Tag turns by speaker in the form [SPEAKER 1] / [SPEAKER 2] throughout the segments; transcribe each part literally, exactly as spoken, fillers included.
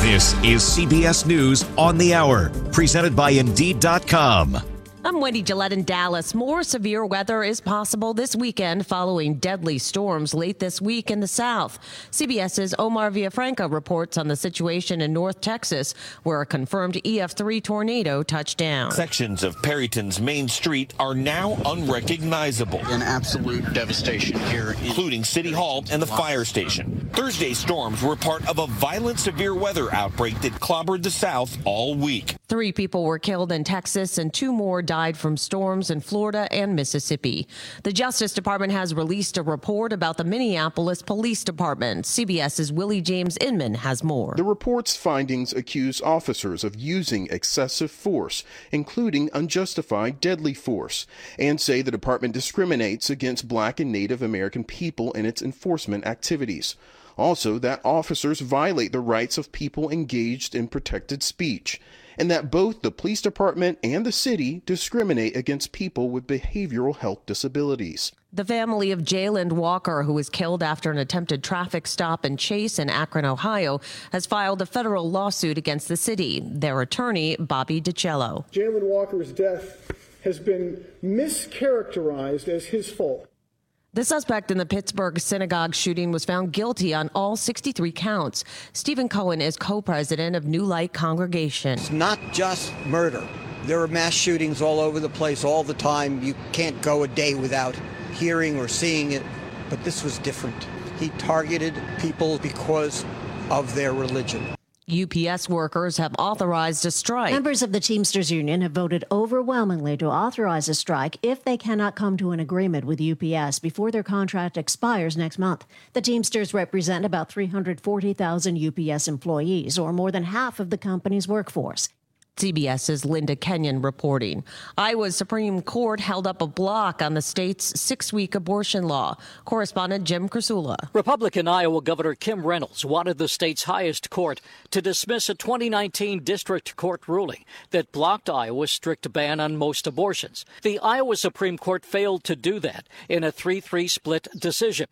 [SPEAKER 1] This is C B S News on the Hour, presented by Indeed dot com.
[SPEAKER 2] I'm Wendy Gillette in Dallas. More severe weather is possible this weekend following deadly storms late this week in the south. CBS's Omar Villafranca reports on the situation in North Texas, where a confirmed E F three tornado touched down.
[SPEAKER 3] Sections of Perryton's Main Street are now unrecognizable.
[SPEAKER 4] An absolute devastation here,
[SPEAKER 3] including City Hall and the fire station. Thursday's storms were part of a violent severe weather outbreak that clobbered the south all week.
[SPEAKER 2] Three people were killed in Texas and two more died from storms in Florida and Mississippi. The Justice Department has released a report about the Minneapolis Police Department. CBS's Willie James Inman has more.
[SPEAKER 5] The report's findings accuse officers of using excessive force, including unjustified deadly force, and say the department discriminates against Black and Native American people in its enforcement activities. Also, that officers violate the rights of people engaged in protected speech, and that both the police department and the city discriminate against people with behavioral health disabilities.
[SPEAKER 2] The family of Jayland Walker, who was killed after an attempted traffic stop and chase in Akron, Ohio, has filed a federal lawsuit against the city. Their attorney, Bobby DiCello.
[SPEAKER 6] Jayland Walker's death has been mischaracterized as his fault.
[SPEAKER 2] The suspect in the Pittsburgh synagogue shooting was found guilty on all sixty-three counts. Stephen Cohen is co-president of New Light Congregation.
[SPEAKER 7] It's not just murder. There are mass shootings all over the place all the time. You can't go a day without hearing or seeing it. But this was different. He targeted people because of their religion.
[SPEAKER 2] U P S workers have authorized a strike.
[SPEAKER 8] Members of the Teamsters Union have voted overwhelmingly to authorize a strike if they cannot come to an agreement with U P S before their contract expires next month. The Teamsters represent about three hundred forty thousand U P S employees, or more than half of the company's workforce.
[SPEAKER 2] CBS's Linda Kenyon reporting. Iowa's Supreme Court held up a block on the state's six-week abortion law. Correspondent Jim Krasula.
[SPEAKER 9] Republican Iowa Governor Kim Reynolds wanted the state's highest court to dismiss a twenty nineteen district court ruling that blocked Iowa's strict ban on most abortions. The Iowa Supreme Court failed to do that in a three three split decision.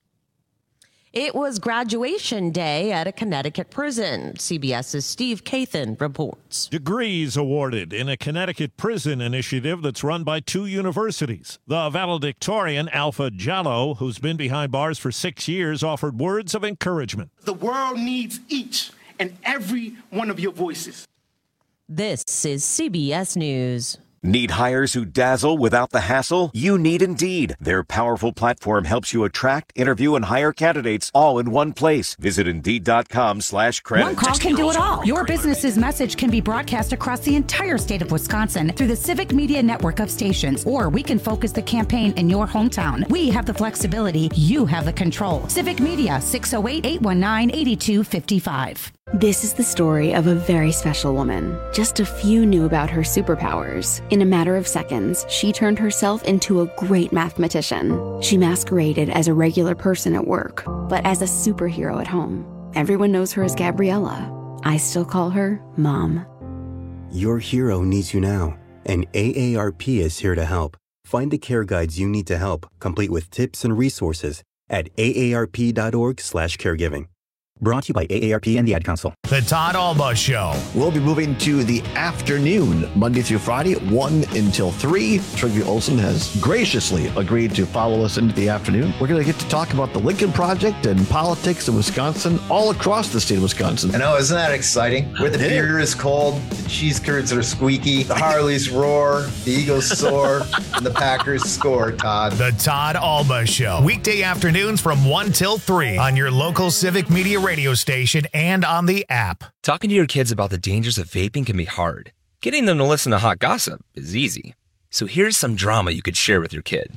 [SPEAKER 2] It was graduation day at a Connecticut prison. CBS's Steve Kathan reports.
[SPEAKER 10] Degrees awarded in a Connecticut prison initiative that's run by two universities. The valedictorian, Alpha Jallo, who's been behind bars for six years, offered words of encouragement.
[SPEAKER 11] The world needs each and every one of your voices.
[SPEAKER 2] This is C B S News.
[SPEAKER 1] Need hires who dazzle without the hassle? You need Indeed. Their powerful platform helps you attract, interview, and hire candidates all in one place. Visit Indeed.com slash credit.
[SPEAKER 12] One call can do it all. Your business's message can be broadcast across the entire state of Wisconsin through the Civic Media network of stations, or we can focus the campaign in your hometown. We have the flexibility. You have the control. Civic Media, six oh eight, eight one nine, eight two five five.
[SPEAKER 13] This is the story of a very special woman. Just a few knew about her superpowers. In a matter of seconds, she turned herself into a great mathematician. She masqueraded as a regular person at work, but as a superhero at home. Everyone knows her as Gabriella. I still call her Mom.
[SPEAKER 14] Your hero needs you now, and A A R P is here to help. Find the care guides you need to help, complete with tips and resources at aarp.org slash caregiving. Brought to you by A A R P and the Ad Council.
[SPEAKER 15] The Todd Alba Show. We'll be moving to the afternoon, Monday through Friday, one until three. Trygve Olsen has graciously agreed to follow us into the afternoon. We're going to get to talk about the Lincoln Project and politics in Wisconsin, all across the state of Wisconsin.
[SPEAKER 16] I know, isn't that exciting? Where the beer is cold, the cheese curds are squeaky, the Harleys roar, the Eagles soar, and the Packers score, Todd.
[SPEAKER 15] The Todd Alba Show. Weekday afternoons from one till three on your local Civic Media radio station and on the app.
[SPEAKER 17] Talking to your kids about the dangers of vaping can be hard. Getting them to listen to hot gossip is easy. So here's some drama you could share with your kid.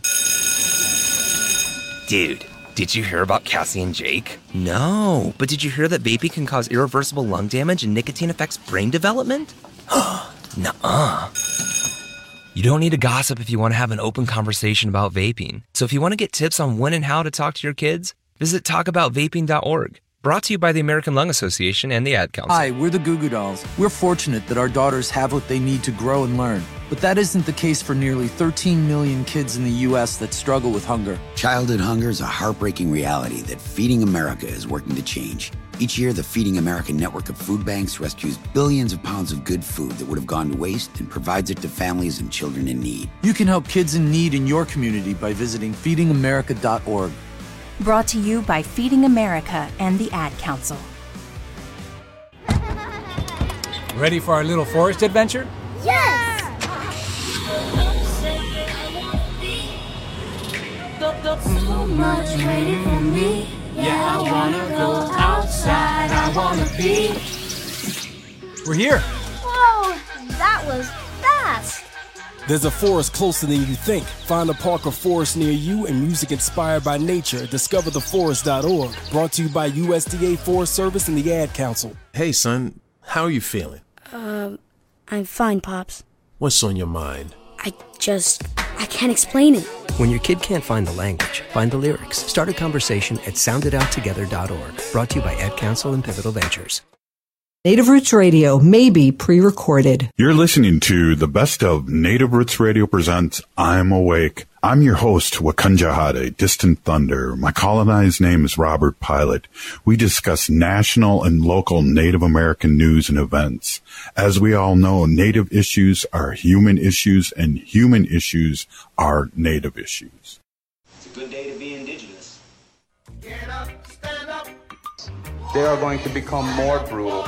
[SPEAKER 17] Dude, did you hear about Cassie and Jake? No, but did you hear that vaping can cause irreversible lung damage and nicotine affects brain development? Nuh-uh. You don't need to gossip if you want to have an open conversation about vaping. So if you want to get tips on when and how to talk to your kids, visit talk about vaping dot org. Brought to you by the American Lung Association and the Ad Council.
[SPEAKER 18] Hi, we're the Goo Goo Dolls. We're fortunate that our daughters have what they need to grow and learn. But that isn't the case for nearly thirteen million kids in the U S that struggle with hunger.
[SPEAKER 19] Childhood hunger is a heartbreaking reality that Feeding America is working to change. Each year, the Feeding America network of food banks rescues billions of pounds of good food that would have gone to waste and provides it to families and children in need.
[SPEAKER 18] You can help kids in need in your community by visiting feeding america dot org.
[SPEAKER 20] Brought to you by Feeding America and the Ad Council.
[SPEAKER 21] Ready for our little forest adventure?
[SPEAKER 22] Yes! So much waiting for me. Yeah, I wanna go outside. I wanna be.
[SPEAKER 21] We're here.
[SPEAKER 22] Whoa, that was fast.
[SPEAKER 23] There's a forest closer than you think. Find a park or forest near you and music inspired by nature at discover the forest dot org. Brought to you by U S D A Forest Service and the Ad Council.
[SPEAKER 24] Hey, son, how are you feeling?
[SPEAKER 25] Um, I'm fine, Pops.
[SPEAKER 24] What's on your mind?
[SPEAKER 25] I just, I can't explain it.
[SPEAKER 26] When your kid can't find the language, find the lyrics. Start a conversation at sound it out together dot org. Brought to you by Ad Council and Pivotal Ventures.
[SPEAKER 27] Native Roots Radio may be pre-recorded.
[SPEAKER 28] You're listening to the best of Native Roots Radio presents I'm Awake. I'm your host, Wakanja Hade, Distant Thunder. My colonized name is Robert Pilot. We discuss national and local Native American news and events. As we all know, Native issues are human issues, and human issues are Native issues.
[SPEAKER 29] It's a good day to be indigenous.
[SPEAKER 30] Get up, stand up.
[SPEAKER 31] They are going to become more brutal.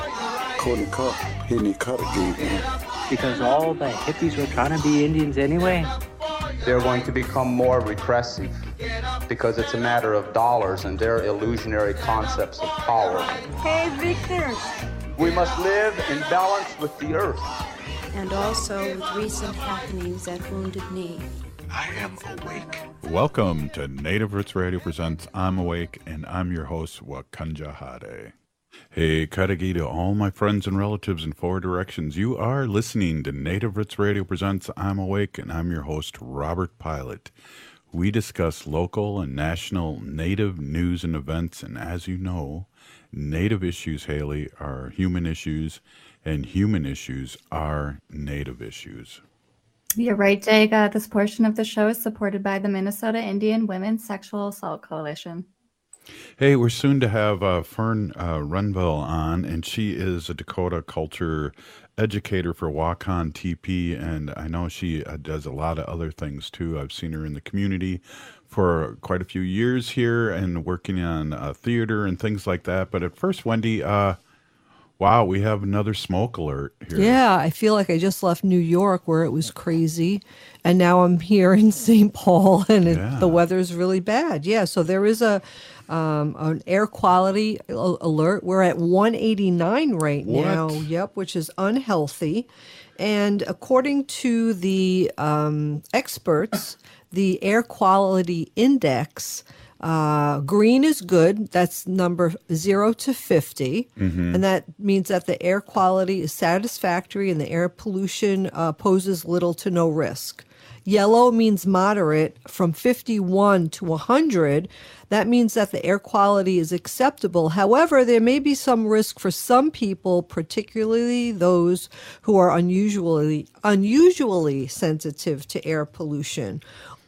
[SPEAKER 32] Because all the hippies were trying to be Indians anyway.
[SPEAKER 31] They're going to become more repressive because it's a matter of dollars and their illusionary concepts of power.
[SPEAKER 33] Hey, Victor.
[SPEAKER 31] We must live in balance with the earth.
[SPEAKER 33] And also with recent happenings at Wounded Knee.
[SPEAKER 28] I am awake. Welcome to Native Roots Radio presents I'm Awake, and I'm your host, Wakanja Hade. Hey, Kadagi to all my friends and relatives in four directions. You are listening to Native Roots Radio presents I'm Awake, and I'm your host, Robert Pilot. We discuss local and national Native news and events, and as you know, Native issues, Haley, are human issues, and human issues are Native issues.
[SPEAKER 34] You're right, Jake. Uh, this portion of the show is supported by the Minnesota Indian Women's Sexual Assault Coalition.
[SPEAKER 28] Hey, we're soon to have uh, Fern uh, Renville on, and she is a Dakota culture educator for Wakan T P, and I know she uh, does a lot of other things too. I've seen her in the community for quite a few years here and working on uh, theater and things like that. But at first, Wendy, uh, wow, we have another smoke alert here.
[SPEAKER 35] Yeah, I feel like I just left New York where it was crazy, and now I'm here in Saint Paul, and it,
[SPEAKER 28] Yeah.
[SPEAKER 35] the weather's really bad. Yeah, so there is a um, an air quality a- alert. We're at one eighty-nine right
[SPEAKER 28] What?
[SPEAKER 35] now. Yep, which is unhealthy. And according to the um, experts, the air quality index, uh, green is good. That's number zero to fifty.
[SPEAKER 36] Mhm.
[SPEAKER 35] And that means that the air quality is satisfactory and the air pollution uh, poses little to no risk. Yellow means moderate. From fifty-one to one hundred, that means that the air quality is acceptable. However, there may be some risk for some people, particularly those who are unusually unusually sensitive to air pollution.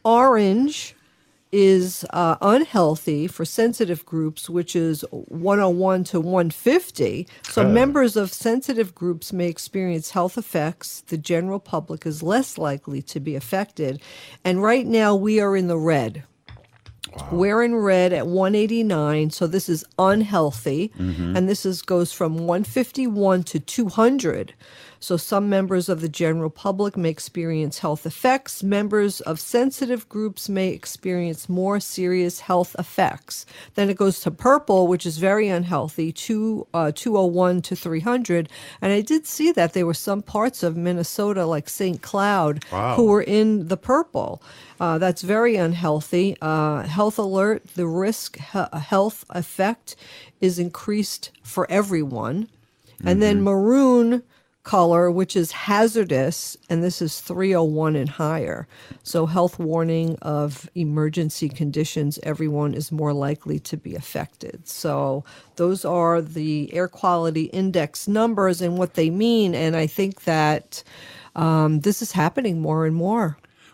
[SPEAKER 35] Orange is uh, unhealthy for sensitive groups, which is one oh one to one fifty. So
[SPEAKER 36] Oh.
[SPEAKER 35] members of sensitive groups may experience health effects. The general public is less likely to be affected. And right now we are in the red. We're in red at one eighty-nine, so this is unhealthy.
[SPEAKER 36] Mhm.
[SPEAKER 35] And this is goes from one fifty-one to two hundred. So some members of the general public may experience health effects. Members of sensitive groups may experience more serious health effects. Then it goes to purple, which is very unhealthy, two, uh, two oh one to three hundred. And I did see that there were some parts of Minnesota, like Saint Cloud,
[SPEAKER 36] Wow.
[SPEAKER 35] who were in the purple. Uh, that's very unhealthy. Uh, health alert, the risk he- health effect is increased for everyone. And then maroon color, which is hazardous, and this is three oh one and higher. So health warning of emergency conditions, everyone is more likely to be affected. So those are the air quality index numbers and what they mean. And I think that um, this is happening more and more.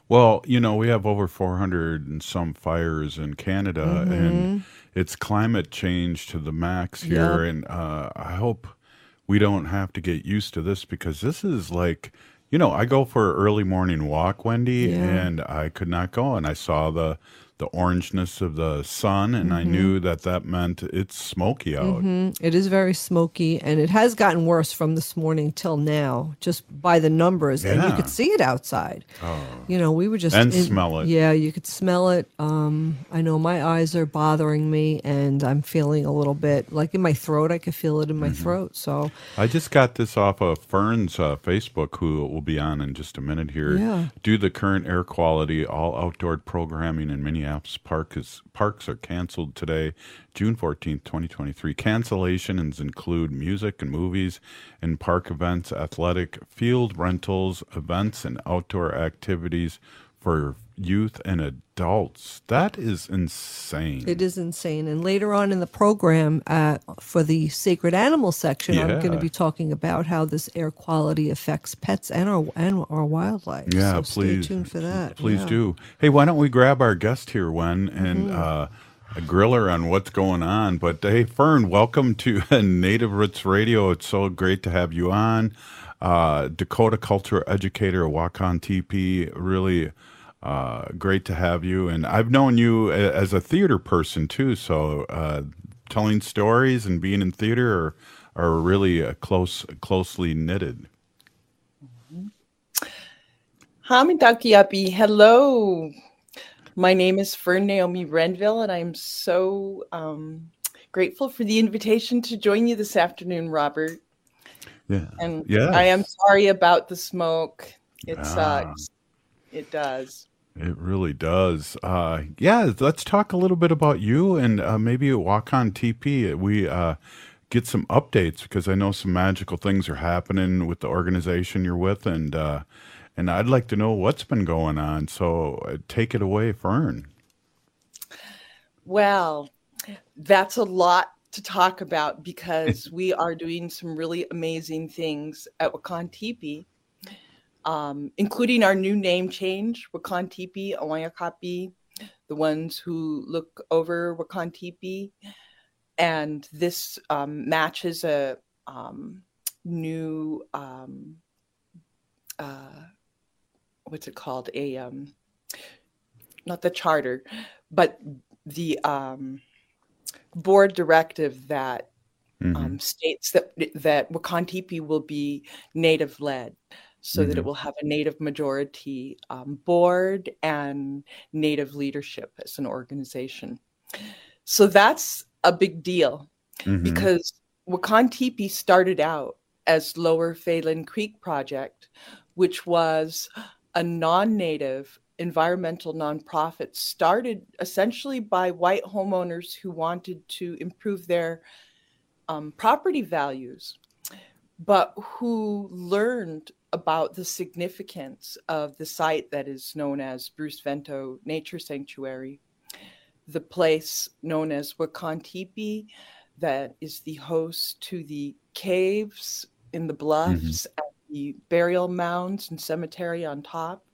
[SPEAKER 28] Well, you know, we have over four hundred and some fires in Canada,
[SPEAKER 35] Mm-hmm.
[SPEAKER 28] and it's climate change to the max here.
[SPEAKER 35] Yep.
[SPEAKER 28] And uh, I hope we don't have to get used to this, because this is like, you know, I go for an early morning walk, Wendy,
[SPEAKER 35] Yeah.
[SPEAKER 28] and I could not go. And I saw the the orangeness of the sun, and I
[SPEAKER 35] Mhm.
[SPEAKER 28] knew that that meant it's smoky out.
[SPEAKER 35] hmm It is very smoky, and it has gotten worse from this morning till now, just by the numbers. And you
[SPEAKER 28] Yeah.
[SPEAKER 35] could see it outside.
[SPEAKER 28] Oh.
[SPEAKER 35] You know, we were just
[SPEAKER 28] And smell it.
[SPEAKER 35] Yeah, you could smell it. Um, I know my eyes are bothering me, and I'm feeling a little bit like in my throat. I could feel it in my
[SPEAKER 28] Mhm.
[SPEAKER 35] throat. So
[SPEAKER 28] I just got this off of Fern's uh, Facebook, who will be on in just a minute here.
[SPEAKER 35] Yeah.
[SPEAKER 28] Due to the current air quality, all outdoor programming in Minneapolis park is, parks are canceled today, June fourteenth, twenty twenty-three. Cancellations include music and movies and park events, athletic field rentals, events, and outdoor activities for youth and adults. That is insane.
[SPEAKER 35] it is insane. And later on in the program, uh, for the sacred animal section, I'm going
[SPEAKER 28] Yeah.
[SPEAKER 35] to be talking about how this air quality affects pets and our and our wildlife.
[SPEAKER 28] Yeah,
[SPEAKER 35] so
[SPEAKER 28] please.
[SPEAKER 35] stay tuned for that.
[SPEAKER 28] Please
[SPEAKER 35] Yeah.
[SPEAKER 28] do. Hey, why don't we grab our guest here, Wen, and
[SPEAKER 35] Mhm.
[SPEAKER 28] uh, grill her on what's going on? But hey, Fern, welcome to Native Roots Radio. It's so great to have you on. Uh, Dakota culture educator, Wakan T P. Really uh, great to have you. And I've known you a- as a theater person too. So uh, telling stories and being in theater are, are really uh, close, closely knitted.
[SPEAKER 1] Hamidakiapi, hello. My name is Fern Naomi Renville, and I'm so um, grateful for the invitation to join you this afternoon, Robert.
[SPEAKER 28] Yeah.
[SPEAKER 1] And
[SPEAKER 28] Yes.
[SPEAKER 1] I am sorry about the smoke. It
[SPEAKER 28] Ah.
[SPEAKER 1] sucks. It does.
[SPEAKER 28] It really does. Uh, yeah, let's talk a little bit about you, and uh, maybe at Walk On T P, we uh, get some updates, because I know some magical things are happening with the organization you're with, and uh, and I'd like to know what's been going on. So uh, take it away, Fern.
[SPEAKER 1] Well, that's a lot to talk about, because we are doing some really amazing things at Wakan Tipi, um, including our new name change, Wakan Tipi, Awayakapi, the ones who look over Wakan Tipi. And this um, matches a um, new, um, uh, what's it called? A, um, not the charter, but the um, board directive that
[SPEAKER 2] Mhm.
[SPEAKER 1] um, states that that Wakan Tipi will be Native led, so that it
[SPEAKER 2] Mhm.
[SPEAKER 1] will have a Native majority um, board and Native leadership as an organization. So that's a big deal,
[SPEAKER 2] Mhm.
[SPEAKER 1] because Wakan Tipi started out as Lower Phelan Creek Project, which was a non-Native environmental nonprofit started essentially by white homeowners who wanted to improve their um, property values, but who learned about the significance of the site that is known as Bruce Vento Nature Sanctuary, the place known as Wakan Tipi, that is the host to the caves in the bluffs, and the burial mounds and cemetery on top.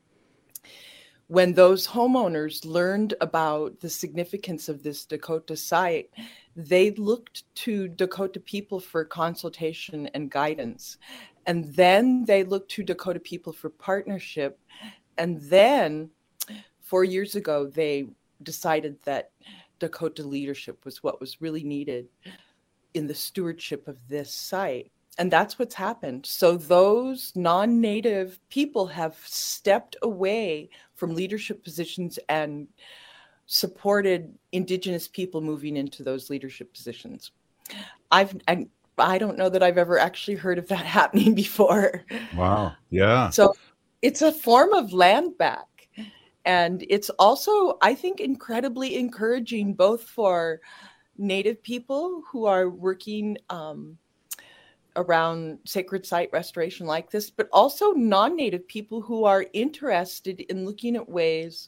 [SPEAKER 1] When those homeowners learned about the significance of this Dakota site, they looked to Dakota people for consultation and guidance. And then they looked to Dakota people for partnership. And then four years ago, they decided that Dakota leadership was what was really needed in the stewardship of this site. And that's what's happened. So those non-Native people have stepped away from leadership positions and supported Indigenous people moving into those leadership positions. I've, I, I don't know that I've ever actually heard of that happening before.
[SPEAKER 28] Wow. Yeah.
[SPEAKER 1] So it's a form of land back. And it's also, I think, incredibly encouraging both for Native people who are working um, around sacred site restoration like this, but also non-Native people who are interested in looking at ways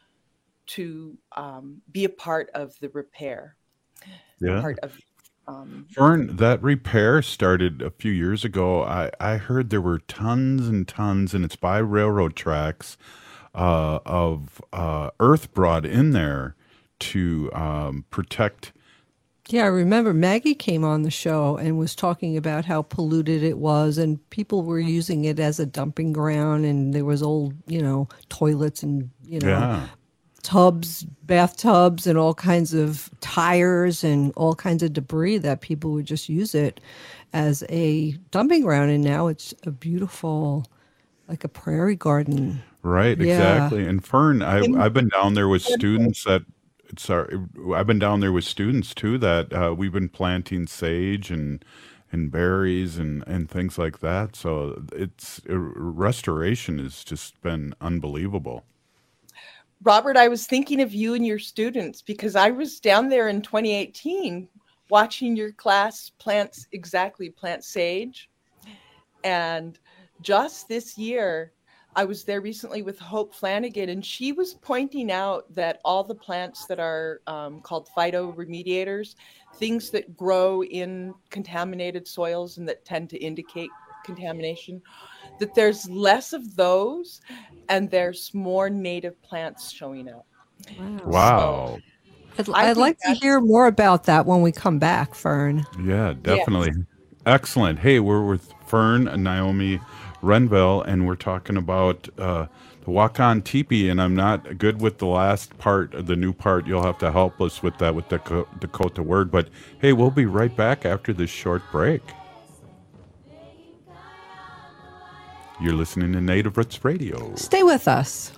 [SPEAKER 1] to um, be a part of the repair.
[SPEAKER 28] Yeah.
[SPEAKER 1] Part of um,
[SPEAKER 28] Fern, that repair started a few years ago. I, I heard there were tons and tons, and it's by railroad tracks, uh, of uh, earth brought in there to um, protect.
[SPEAKER 35] Yeah, I remember Maggie came on the show and was talking about how polluted it was, and people were using it as a dumping ground, and there was old, you know, toilets and, you know,
[SPEAKER 28] Yeah.
[SPEAKER 35] tubs, bathtubs, and all kinds of tires and all kinds of debris that people would just use it as a dumping ground. And now it's a beautiful, like a prairie garden.
[SPEAKER 28] Right,
[SPEAKER 35] Yeah.
[SPEAKER 28] exactly. And Fern, I, I've been down there with students that, sorry, I've been down there with students too that uh, we've been planting sage and and berries and, and things like that. So it's uh, restoration has just been unbelievable.
[SPEAKER 1] Robert, I was thinking of you and your students because I was down there in twenty eighteen watching your class plants exactly plant sage. And just this year, I was there recently with Hope Flanagan, and she was pointing out that all the plants that are um, called phytoremediators, things that grow in contaminated soils and that tend to indicate contamination, that there's less of those and there's more native plants showing up.
[SPEAKER 28] Wow.
[SPEAKER 35] I'd,
[SPEAKER 1] I
[SPEAKER 35] I'd
[SPEAKER 1] think
[SPEAKER 35] like to
[SPEAKER 1] that's-
[SPEAKER 35] hear more about that when we come back, Fern.
[SPEAKER 28] Yeah, definitely. Excellent. Hey, we're with Fern and Naomi Renville, and we're talking about uh, the Wakan Teepee, and I'm not good with the last part, the new part. You'll have to help us with that, with the Dakota, Dakota word. But hey, we'll be right back after this short break. You're listening to Native Roots Radio.
[SPEAKER 35] Stay with us.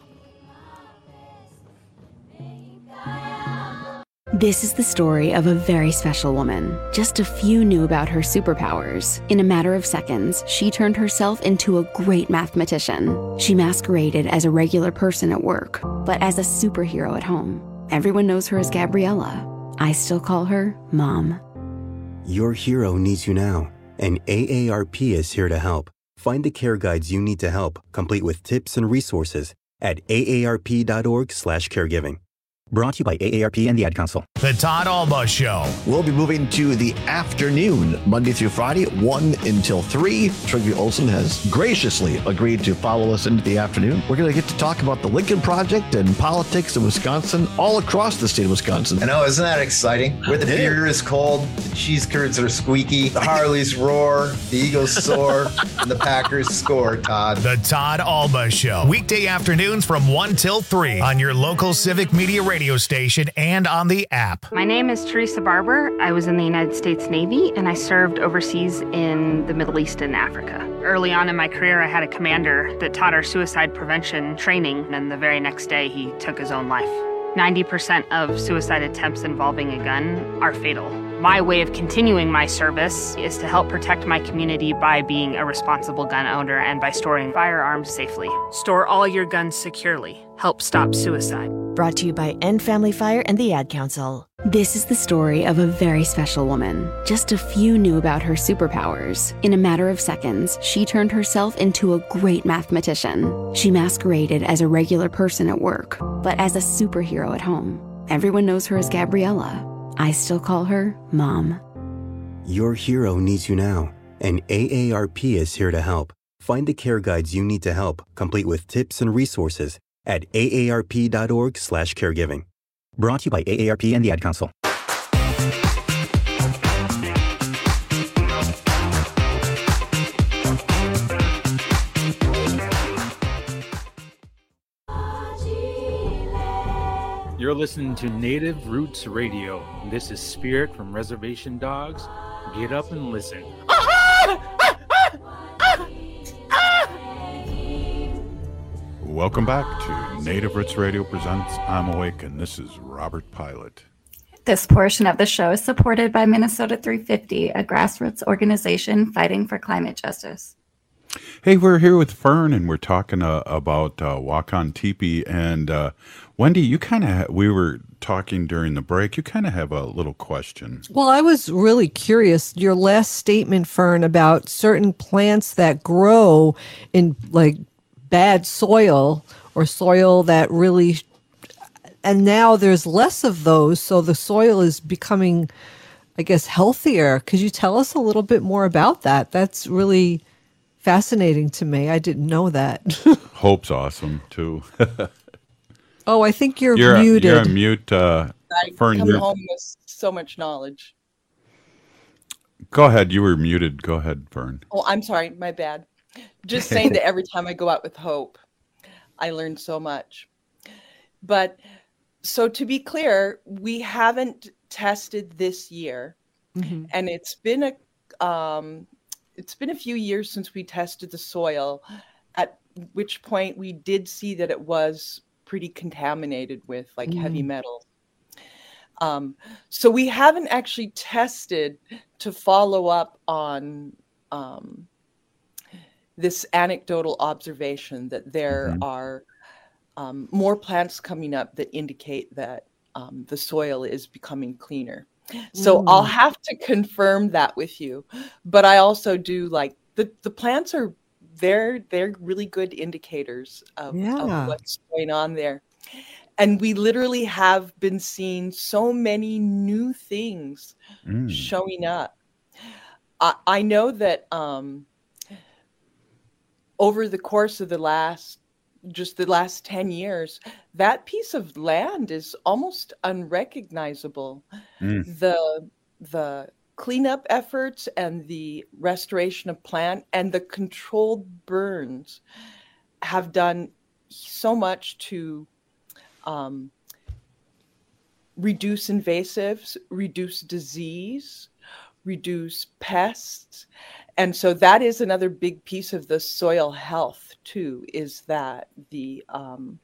[SPEAKER 2] This is the story of a very special woman. Just a few knew about her superpowers. In a matter of seconds, she turned herself into a great mathematician. She masqueraded as a regular person at work, but as a superhero at home. Everyone knows her as Gabriella. I still call her Mom.
[SPEAKER 3] Your hero needs you now, and A A R P is here to help. Find the care guides you need to help, complete with tips and resources at A A R P dot org slash caregiving. Brought to you by A A R P and the Ad Council.
[SPEAKER 4] The Todd Alba Show. We'll be moving to the afternoon, Monday through Friday, one until three. Trygve Olsen has graciously agreed to follow us into the afternoon. We're going to get to talk about the Lincoln Project and politics in Wisconsin, all across the state of Wisconsin.
[SPEAKER 5] I know, isn't that exciting? Where the
[SPEAKER 4] It is.
[SPEAKER 5] beer is cold, the cheese curds are squeaky, the Harleys roar, the Eagles soar, and the Packers score, Todd.
[SPEAKER 4] The Todd Alba Show. Weekday afternoons from one till three on your local Civic Media radio station and on the app.
[SPEAKER 6] My name is Teresa Barber. I was in the United States Navy and I served overseas in the Middle East and Africa. Early on in my career, I had a commander that taught our suicide prevention training, and the very next day he took his own life. ninety percent of suicide attempts involving a gun are fatal. My way of continuing my service is to help protect my community by being a responsible gun owner and by storing firearms safely. Store all your guns securely. Help stop suicide.
[SPEAKER 2] Brought to you by End Family Fire and the Ad Council. This is the story of a very special woman. Just a few knew about her superpowers. In a matter of seconds, she turned herself into a great mathematician. She masqueraded as a regular person at work, but as a superhero at home. Everyone knows her as Gabriella. I still call her Mom.
[SPEAKER 3] Your hero needs you now, and A A R P is here to help. Find the care guides you need to help, complete with tips and resources at A A R P dot org slash caregiving. Brought to you by A A R P and the Ad Council.
[SPEAKER 21] You're listening to Native Roots Radio. This is Spirit from Reservation Dogs. Get up and listen.
[SPEAKER 28] Welcome back to Native Roots Radio presents I'm Awake, and this is Robert Pilot.
[SPEAKER 34] This portion of the show is supported by Minnesota three fifty, a grassroots organization fighting for climate justice.
[SPEAKER 28] Hey, we're here with Fern, and we're talking uh, about uh, Wakan Teepee. And uh, Wendy, you kind of, ha- we were talking during the break, you kind of have a little question.
[SPEAKER 35] Well, I was really curious. Your last statement, Fern, about certain plants that grow in like bad soil or soil that really, and now there's less of those. So the soil is becoming, I guess, healthier. Could you tell us a little bit more about that? That's really fascinating to me. I didn't know that.
[SPEAKER 28] Hope's awesome too.
[SPEAKER 35] Oh, I think you're,
[SPEAKER 28] you're
[SPEAKER 35] muted.
[SPEAKER 28] You're on mute. Uh,
[SPEAKER 1] I
[SPEAKER 28] Fern,
[SPEAKER 1] come
[SPEAKER 28] you're...
[SPEAKER 1] home with so much knowledge.
[SPEAKER 28] Go ahead. You were muted. Go ahead, Fern.
[SPEAKER 1] Oh, I'm sorry. My bad. Just saying that every time I go out with Hope, I learn so much. But so to be clear, we haven't tested this year, mm-hmm. and it's been a um, it's been a few years since we tested the soil, at which point we did see that it was pretty contaminated with like mm. heavy metals. Um, so we haven't actually tested to follow up on um, this anecdotal observation that there mm-hmm. are um, more plants coming up that indicate that um, the soil is becoming cleaner. So mm. I'll have to confirm that with you. But I also do like the, the plants are they're they're really good indicators of,
[SPEAKER 35] yeah.
[SPEAKER 1] of what's going on there. And we literally have been seeing so many new things mm. showing up. I, I know that um, over the course of the last, just the last ten years, that piece of land is almost unrecognizable. Mm. The, the cleanup efforts and the restoration of plant and the controlled burns have done so much to Um, reduce invasives, reduce disease, reduce pests. And so that is another big piece of the soil health too, is that the, um,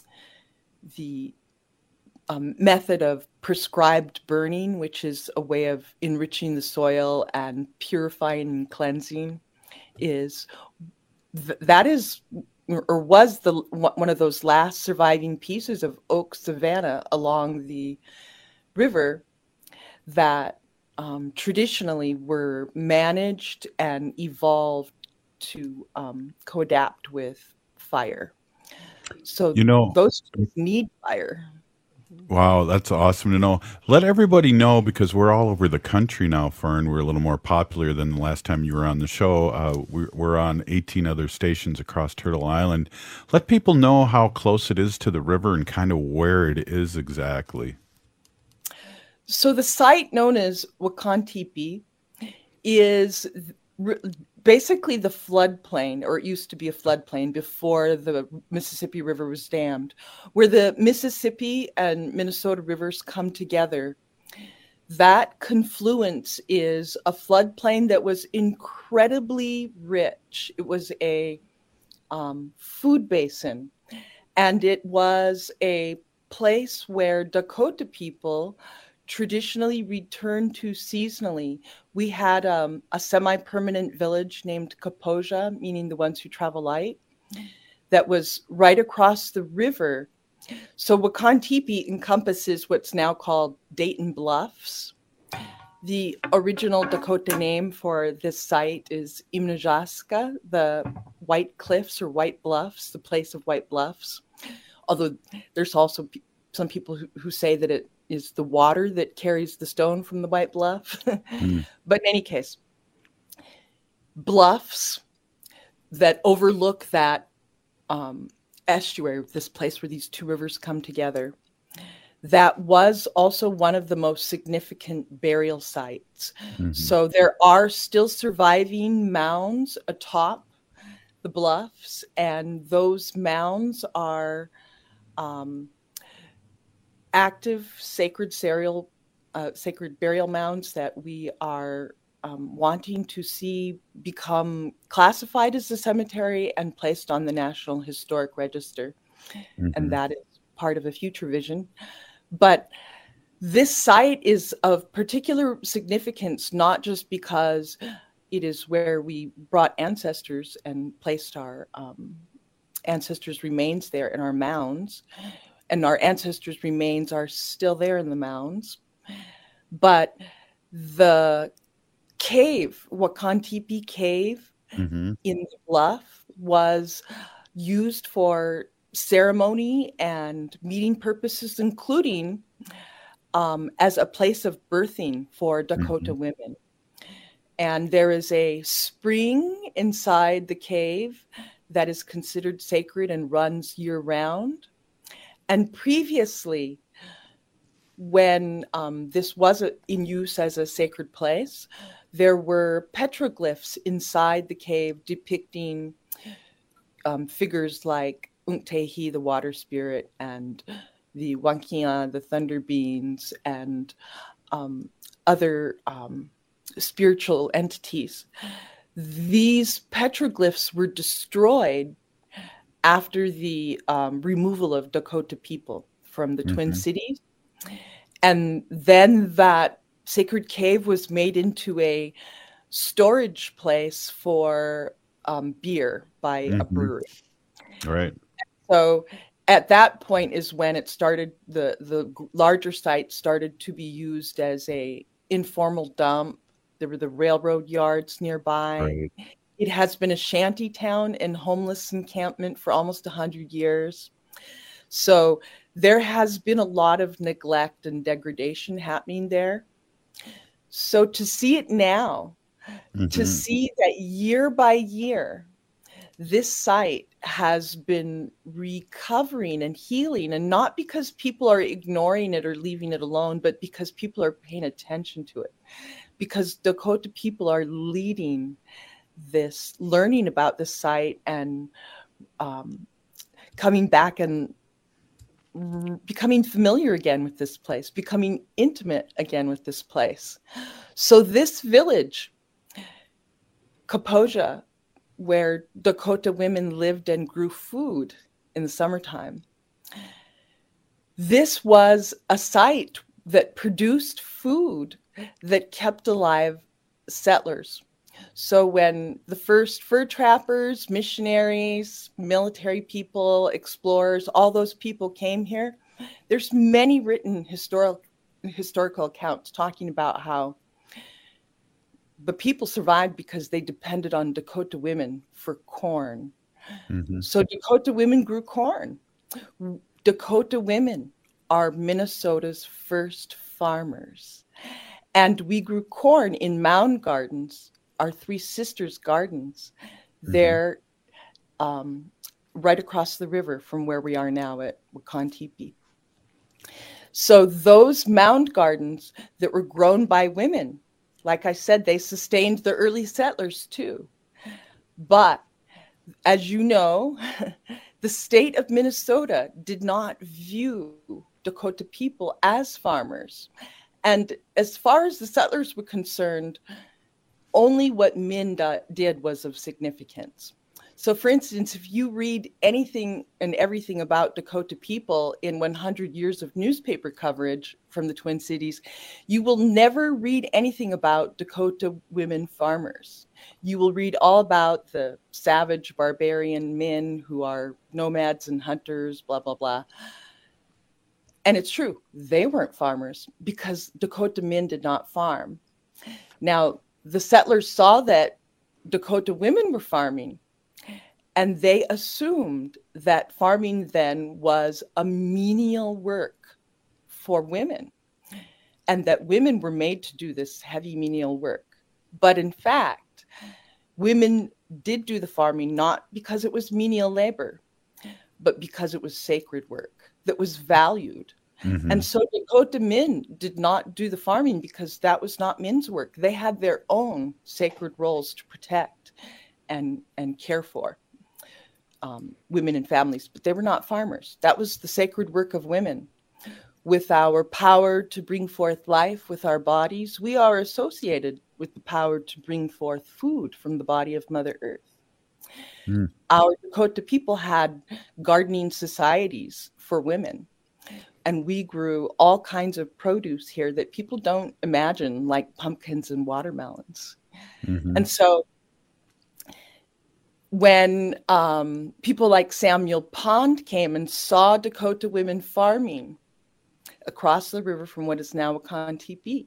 [SPEAKER 1] the um, method of prescribed burning, which is a way of enriching the soil and purifying and cleansing, is th- that is or was the one of those last surviving pieces of oak savanna along the river that um, traditionally were managed and evolved to um, co-adapt with fire. So
[SPEAKER 28] you know,
[SPEAKER 1] those need fire.
[SPEAKER 28] Wow, that's awesome to know. Let everybody know, because we're all over the country now, Fern. We're a little more popular than the last time you were on the show. Uh, we're, we're on eighteen other stations across Turtle Island. Let people know how close it is to the river and kind of where it is exactly.
[SPEAKER 1] So the site known as Wakantipi is basically the floodplain, or it used to be a floodplain before the Mississippi River was dammed, where the Mississippi and Minnesota rivers come together. That confluence is a floodplain that was incredibly rich. It was a um, food basin, and it was a place where Dakota people traditionally returned to seasonally. We had um, a semi-permanent village named Kaposia, meaning the ones who travel light, that was right across the river. So Wakantipi encompasses what's now called Dayton Bluffs. The original Dakota name for this site is Imnajaska, the White Cliffs or White Bluffs, the place of White Bluffs. Although there's also p- some people who, who say that it is the water that carries the stone from the White Bluff. mm. But in any case, bluffs that overlook that um, estuary, this place where these two rivers come together, that was also one of the most significant burial sites. Mm-hmm. So there are still surviving mounds atop the bluffs, and those mounds are um, active sacred serial, uh, sacred burial mounds that we are um, wanting to see become classified as a cemetery and placed on the National Historic Register. Mm-hmm. And that is part of a future vision. But this site is of particular significance, not just because it is where we brought ancestors and placed our um, ancestors' remains there in our mounds, and our ancestors' remains are still there in the mounds. But the cave, Wakantipi Cave, mm-hmm. in the bluff, was used for ceremony and meeting purposes, including um, as a place of birthing for Dakota mm-hmm. women. And there is a spring inside the cave that is considered sacred and runs year round. And previously, when um, this was a, in use as a sacred place, there were petroglyphs inside the cave depicting um, figures like Unktehi, the water spirit, and the Wankia, the thunder beings, and um, other um, spiritual entities. These petroglyphs were destroyed after the um, removal of Dakota people from the mm-hmm. Twin Cities. And then that sacred cave was made into a storage place for um, beer by mm-hmm. a brewery.
[SPEAKER 28] Right.
[SPEAKER 1] So at that point is when it started, the, the larger site started to be used as a informal dump. There were the railroad yards nearby.
[SPEAKER 28] Right.
[SPEAKER 1] It has been a shanty town and homeless encampment for almost one hundred years. So there has been a lot of neglect and degradation happening there. So to see it now, mm-hmm. to see that year by year, this site has been recovering and healing, and not because people are ignoring it or leaving it alone, but because people are paying attention to it. Because Dakota people are leading this, learning about the site and um, coming back and r- becoming familiar again with this place, becoming intimate again with this place. So this village, Kaposia, where Dakota women lived and grew food in the summertime, this was a site that produced food that kept alive settlers. So when the first fur trappers, missionaries, military people, explorers, all those people came here, there's many written historical historical accounts talking about how the people survived because they depended on Dakota women for corn. Mm-hmm. So Dakota women grew corn. Dakota women are Minnesota's first farmers. And we grew corn in Mound Gardens, our Three Sisters Gardens. Mm-hmm. They're um, right across the river from where we are now at Wakantipi. So those mound gardens that were grown by women, like I said, they sustained the early settlers too. But as you know, the state of Minnesota did not view Dakota people as farmers. And as far as the settlers were concerned, only what men do- did was of significance. So for instance, if you read anything and everything about Dakota people in one hundred years of newspaper coverage from the Twin Cities, you will never read anything about Dakota women farmers. You will read all about the savage barbarian men who are nomads and hunters, blah, blah, blah. And it's true, they weren't farmers because Dakota men did not farm. Now, the settlers saw that Dakota women were farming, and they assumed that farming then was a menial work for women, and that women were made to do this heavy menial work. But in fact, women did do the farming not because it was menial labor, but because it was sacred work that was valued. Mm-hmm. And so Dakota men did not do the farming because that was not men's work. They had their own sacred roles to protect and, and care for um, women and families, but they were not farmers. That was the sacred work of women. With our power to bring forth life with our bodies, we are associated with the power to bring forth food from the body of Mother Earth. Mm. Our Dakota people had gardening societies for women. And we grew all kinds of produce here that people don't imagine, like pumpkins and watermelons. Mm-hmm. And so when um, people like Samuel Pond came and saw Dakota women farming across the river from what is now Wakantipi,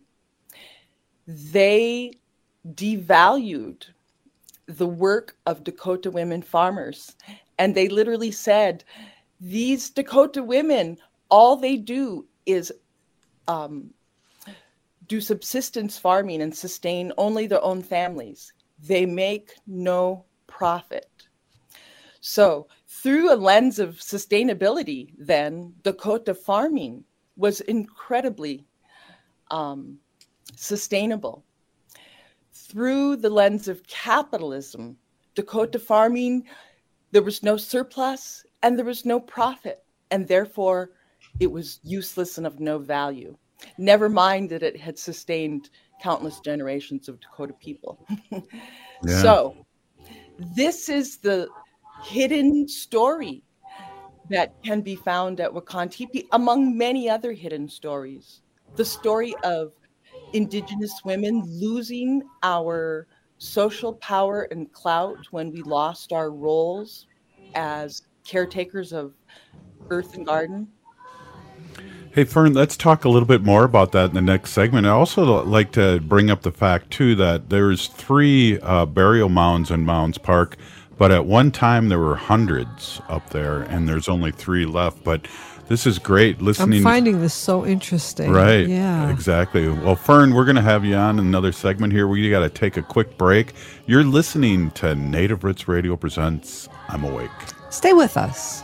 [SPEAKER 1] they devalued the work of Dakota women farmers. And they literally said, these Dakota women, all they do is um, do subsistence farming and sustain only their own families. They make no profit. So through a lens of sustainability, then, Dakota farming was incredibly um, sustainable. Through the lens of capitalism, Dakota farming, there was no surplus and there was no profit, and therefore it was useless and of no value. Never mind that it had sustained countless generations of Dakota people. Yeah. So this is the hidden story that can be found at Wakan Tipi, among many other hidden stories. The story of Indigenous women losing our social power and clout when we lost our roles as caretakers of earth and garden.
[SPEAKER 28] Hey, Fern, let's talk a little bit more about that in the next segment. I also like to bring up the fact, too, that there's three uh, burial mounds in Mounds Park, but at one time there were hundreds up there, and there's only three left. But this is great listening.
[SPEAKER 35] I'm finding this so interesting.
[SPEAKER 28] Right.
[SPEAKER 35] Yeah.
[SPEAKER 28] Exactly. Well, Fern, we're going to have you on another segment here. We got to take a quick break. You're listening to Native Roots Radio Presents I'm Awake.
[SPEAKER 35] Stay with us.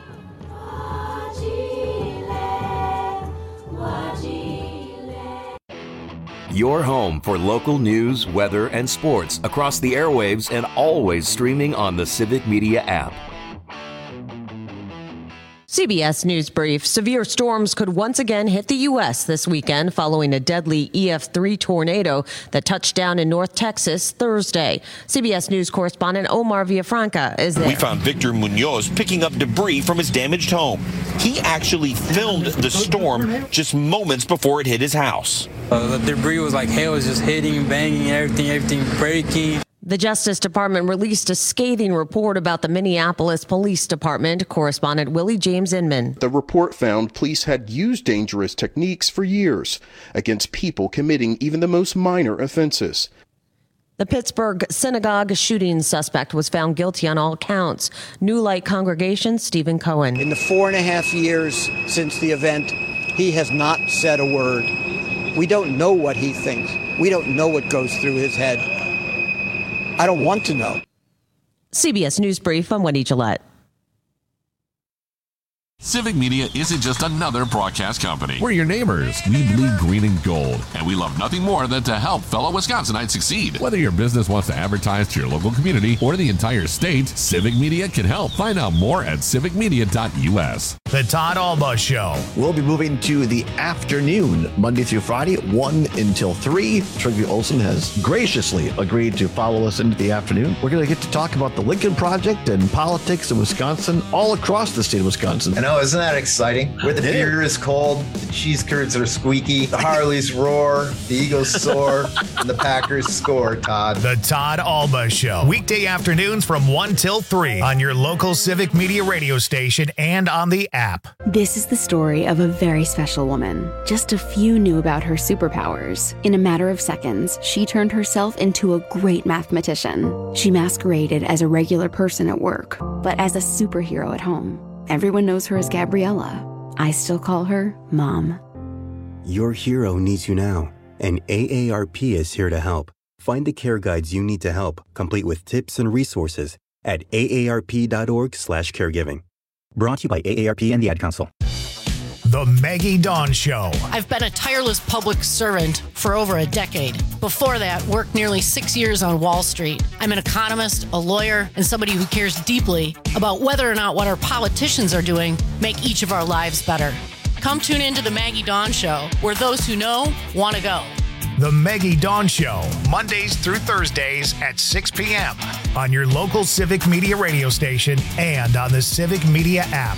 [SPEAKER 7] Your home for local news, weather, and sports across the airwaves and always streaming on the Civic Media app.
[SPEAKER 8] C B S News Brief. Severe storms could once again hit the U S this weekend following a deadly E F three tornado that touched down in North Texas Thursday. C B S News correspondent Omar Villafranca is there.
[SPEAKER 9] We found Victor Munoz picking up debris from his damaged home. He actually filmed the storm just moments before it hit his house.
[SPEAKER 10] Uh, the debris was like hail, was just hitting, banging, everything, everything breaking.
[SPEAKER 8] The Justice Department released a scathing report about the Minneapolis Police Department. Correspondent Willie James Inman.
[SPEAKER 11] The report found police had used dangerous techniques for years against people committing even the most minor offenses.
[SPEAKER 8] The Pittsburgh synagogue shooting suspect was found guilty on all counts. New Light congregation Stephen Cohen.
[SPEAKER 12] In the four and a half years since the event, he has not said a word. We don't know what he thinks. We don't know what goes through his head. I don't want to know.
[SPEAKER 8] C B S News Brief, I'm Wendy Gillette.
[SPEAKER 13] Civic Media isn't just another broadcast company.
[SPEAKER 14] We're your neighbors. We bleed green and gold.
[SPEAKER 13] And we love nothing more than to help fellow Wisconsinites succeed.
[SPEAKER 14] Whether your business wants to advertise to your local community or the entire state, Civic Media can help. Find out more at civic media dot u s.
[SPEAKER 15] The Todd Alba Show.
[SPEAKER 4] We'll be moving to the afternoon, Monday through Friday, one until three. Trygve Olsen has graciously agreed to follow us into the afternoon. We're going to get to talk about the Lincoln Project and politics in Wisconsin, all across the state of Wisconsin.
[SPEAKER 5] I know, isn't that exciting? Where the beer is cold, the cheese curds are squeaky, the Harleys roar, the Eagles soar, and the Packers score, Todd.
[SPEAKER 15] The Todd Alba Show. Weekday afternoons from one till three on your local Civic Media radio station and on the app.
[SPEAKER 2] This is the story of a very special woman. Just a few knew about her superpowers. In a matter of seconds, she turned herself into a great mathematician. She masqueraded as a regular person at work, but as a superhero at home. Everyone knows her as Gabriella. I still call her Mom.
[SPEAKER 3] Your hero needs you now, and A A R P is here to help. Find the care guides you need to help, complete with tips and resources at A A R P dot org slash caregiving. Brought to you by A A R P and the Ad Council.
[SPEAKER 15] The Maggie Dawn Show.
[SPEAKER 16] I've been a tireless public servant for over a decade. Before that, worked nearly six years on Wall Street. I'm an economist, a lawyer, and somebody who cares deeply about whether or not what our politicians are doing make each of our lives better. Come tune into the Maggie Dawn Show, where those who know want to go.
[SPEAKER 15] The Maggie Dawn Show, Mondays through Thursdays at six p.m. on your local Civic Media radio station and on the Civic Media app.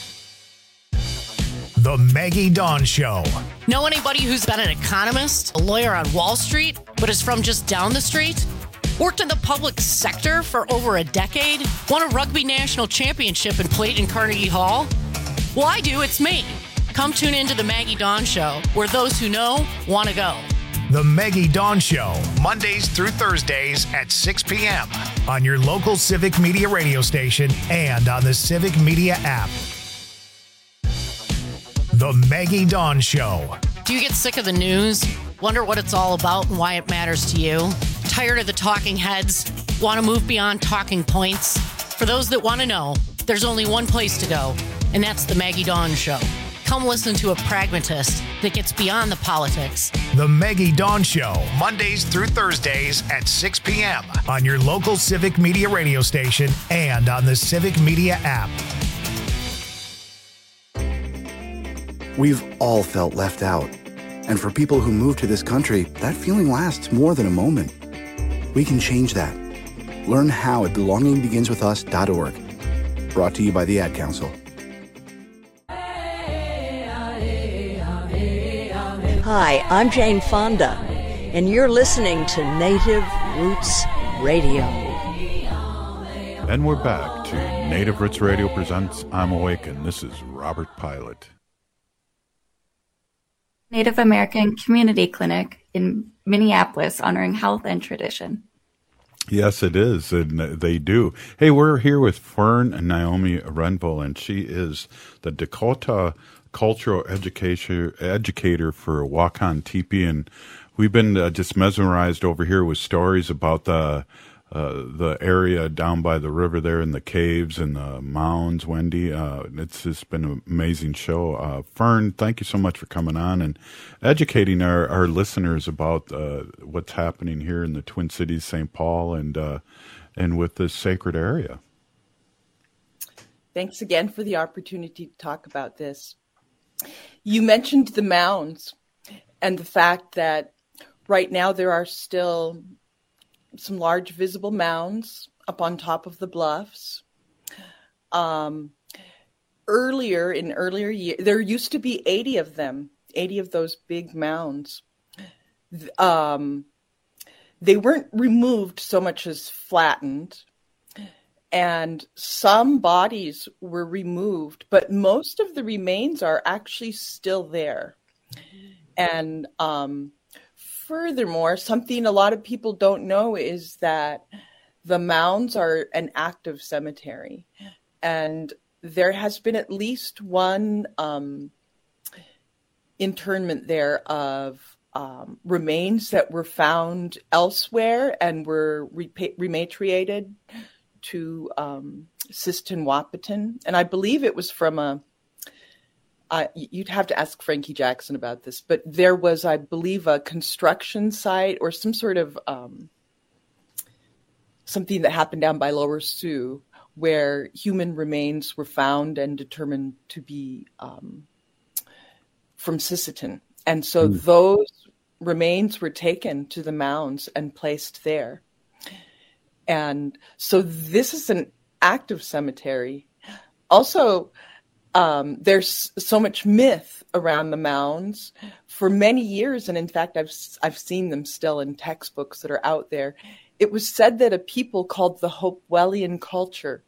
[SPEAKER 15] The Maggie Dawn Show.
[SPEAKER 16] Know anybody who's been an economist, a lawyer on Wall Street, but is from just down the street? Worked in the public sector for over a decade? Won a rugby national championship and played in Carnegie Hall? Well, I do. It's me. Come tune into the Maggie Dawn Show, where those who know want to go.
[SPEAKER 15] The Maggie Dawn Show, Mondays through Thursdays at six p.m. on your local Civic Media radio station and on the Civic Media app. The Maggie Dawn Show.
[SPEAKER 16] Do you get sick of the news? Wonder what it's all about and why it matters to you? Tired of the talking heads? Want to move beyond talking points? For those that want to know, there's only one place to go, and that's the Maggie Dawn Show. Come listen to a pragmatist that gets beyond the politics.
[SPEAKER 15] The Maggie Dawn Show, Mondays through Thursdays at six p.m. on your local Civic Media radio station and on the Civic Media app.
[SPEAKER 17] We've all felt left out. And for people who move to this country, that feeling lasts more than a moment. We can change that. Learn how at belonging begins with us dot org. Brought to you by the Ad Council.
[SPEAKER 18] Hi, I'm Jane Fonda, and you're listening to Native Roots Radio.
[SPEAKER 28] And we're back to Native Roots Radio presents I'm Awake, and this is Robert Pilot.
[SPEAKER 34] Native American Community Clinic in Minneapolis, honoring health and tradition.
[SPEAKER 28] Yes, it is, and they do. Hey, we're here with Fern and Naomi Renville, and she is the Dakota cultural education educator for Wakan Tipi, and we've been uh, just mesmerized over here with stories about the uh, the area down by the river there, in the caves and the mounds. Wendy, uh, it's just been an amazing show. Uh, Fern, thank you so much for coming on and educating our, our listeners about uh, what's happening here in the Twin Cities, Saint Paul, and uh, and with this sacred area.
[SPEAKER 1] Thanks again for the opportunity to talk about this. You mentioned the mounds and the fact that right now there are still some large visible mounds up on top of the bluffs. Um, earlier, in earlier years, there used to be eighty of them, eighty of those big mounds. Um, they weren't removed so much as flattened. And some bodies were removed, but most of the remains are actually still there. And um, furthermore, something a lot of people don't know is that the mounds are an active cemetery. And there has been at least one um, internment there of um, remains that were found elsewhere and were repa- repatriated to um, Siston Wahpeton. And I believe it was from a, uh, you'd have to ask Frankie Jackson about this, but there was, I believe, a construction site or some sort of um, something that happened down by Lower Sioux where human remains were found and determined to be um, from Sisseton. And so mm. those remains were taken to the mounds and placed there. And so this is an active cemetery. Also, um, there's so much myth around the mounds for many years. And in fact, I've, I've seen them still in textbooks that are out there. It was said that a people called the Hopewellian culture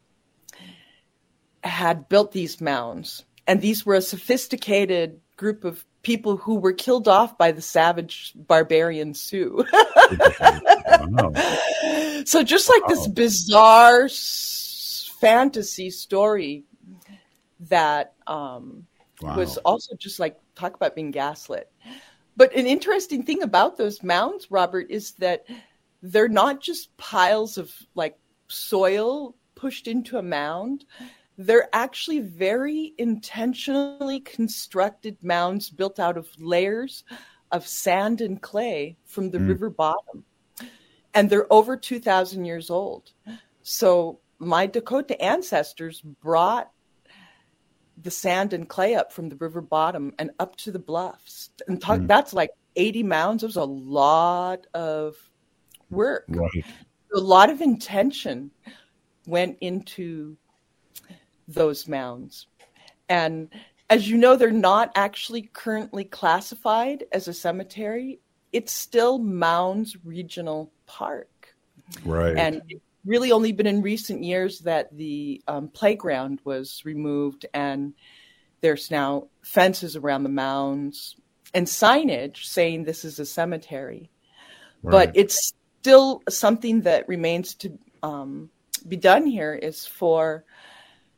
[SPEAKER 1] had built these mounds. And these were a sophisticated group of people who were killed off by the savage barbarian Sioux. Wow. So just like wow. this bizarre s- fantasy story that um, wow. was also just like, talk about being gaslit. But an interesting thing about those mounds, Robert, is that they're not just piles of like soil pushed into a mound. They're actually very intentionally constructed mounds built out of layers of sand and clay from the mm. river bottom. And they're over two thousand years old. So my Dakota ancestors brought the sand and clay up from the river bottom and up to the bluffs. And talk, mm. that's like eighty mounds. It was a lot of work.
[SPEAKER 28] Right.
[SPEAKER 1] A lot of intention went into those mounds. And as you know, they're not actually currently classified as a cemetery. It's still Mounds Regional Park.
[SPEAKER 28] Right.
[SPEAKER 1] And it's really only been in recent years that the um, playground was removed and there's now fences around the mounds and signage saying this is a cemetery. Right. But it's still something that remains to um, be done here is for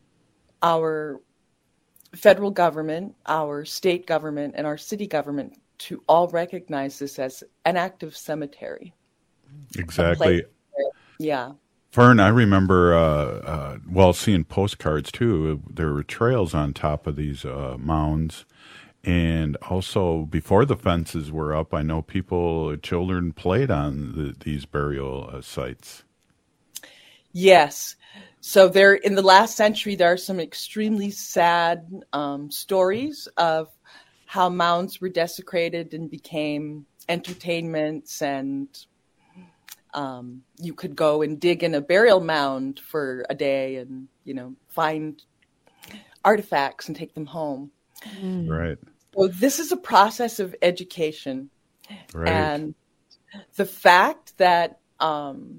[SPEAKER 1] our federal government, our state government, and our city government to all recognize this as an active cemetery.
[SPEAKER 28] Exactly.
[SPEAKER 1] Where, yeah.
[SPEAKER 28] Fern, I remember, uh, uh, well, seeing postcards too. There were trails on top of these uh, mounds. And also, before the fences were up, I know people, children played on the, these burial uh, sites.
[SPEAKER 1] Yes. So there, in the last century, there are some extremely sad um, stories of how mounds were desecrated and became entertainments, and um, you could go and dig in a burial mound for a day and, you know, find artifacts and take them home.
[SPEAKER 28] Mm. Right.
[SPEAKER 1] So this is a process of education.
[SPEAKER 28] Right.
[SPEAKER 1] And the fact that um,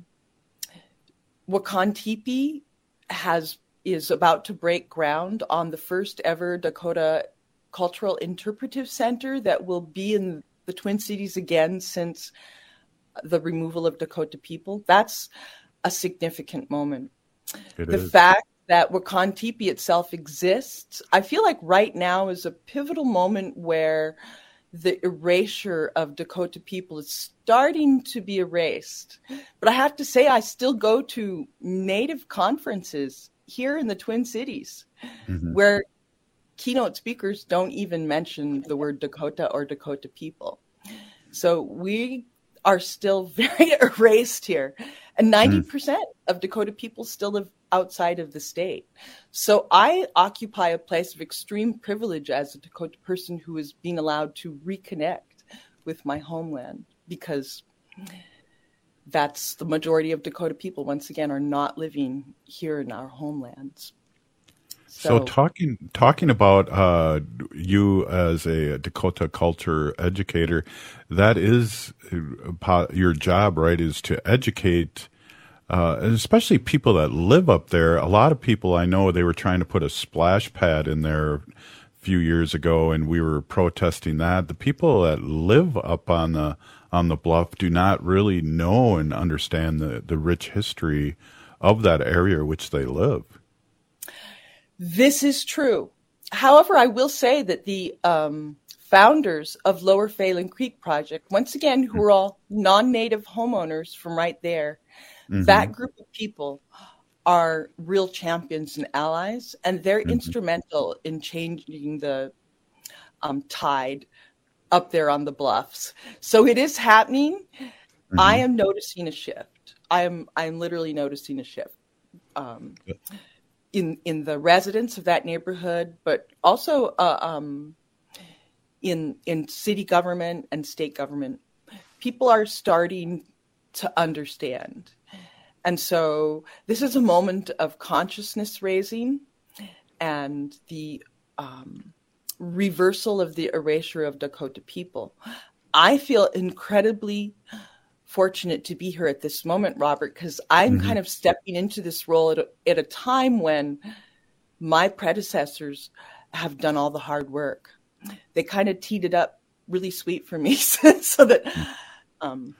[SPEAKER 1] Wakan Tipi has is about to break ground on the first ever Dakota Cultural Interpretive Center that will be in the Twin Cities again since the removal of Dakota people. That's a significant moment.
[SPEAKER 28] It
[SPEAKER 1] the
[SPEAKER 28] is.
[SPEAKER 1] fact that Wakan Tipi itself exists, I feel like right now is a pivotal moment where the erasure of Dakota people is starting to be erased. But I have to say, I still go to Native conferences here in the Twin Cities, mm-hmm. where keynote speakers don't even mention the word Dakota or Dakota people. So we are still very erased here. And ninety percent mm. of Dakota people still live outside of the state. So I occupy a place of extreme privilege as a Dakota person who is being allowed to reconnect with my homeland, because that's the majority of Dakota people, once again, are not living here in our homelands.
[SPEAKER 28] So,
[SPEAKER 1] So,
[SPEAKER 28] talking talking about uh, you as a Dakota culture educator, that is uh, your job, right? Is to educate, uh, and especially people that live up there. A lot of people I know, they were trying to put a splash pad in there a few years ago, and we were protesting that. The people that live up on the on the bluff do not really know and understand the the rich history of that area which they live.
[SPEAKER 1] this is true. However, I will say that the um, founders of Lower Phelan Creek Project, once again, who are all non-native homeowners from right there, mm-hmm. that group of people are real champions and allies, and they're mm-hmm. instrumental in changing the um, tide up there on the bluffs. So it is happening. Mm-hmm. I am noticing a shift. I am I am literally noticing a shift. Um, yeah. in in the residents of that neighborhood, but also uh, um, in in city government and state government. People are starting to understand. And so this is a moment of consciousness raising and the um, reversal of the erasure of Dakota people. I feel incredibly fortunate to be here at this moment, Robert, because I'm mm-hmm. kind of stepping into this role at a, at a time when my predecessors have done all the hard work. They kind of teed it up really sweet for me so that um,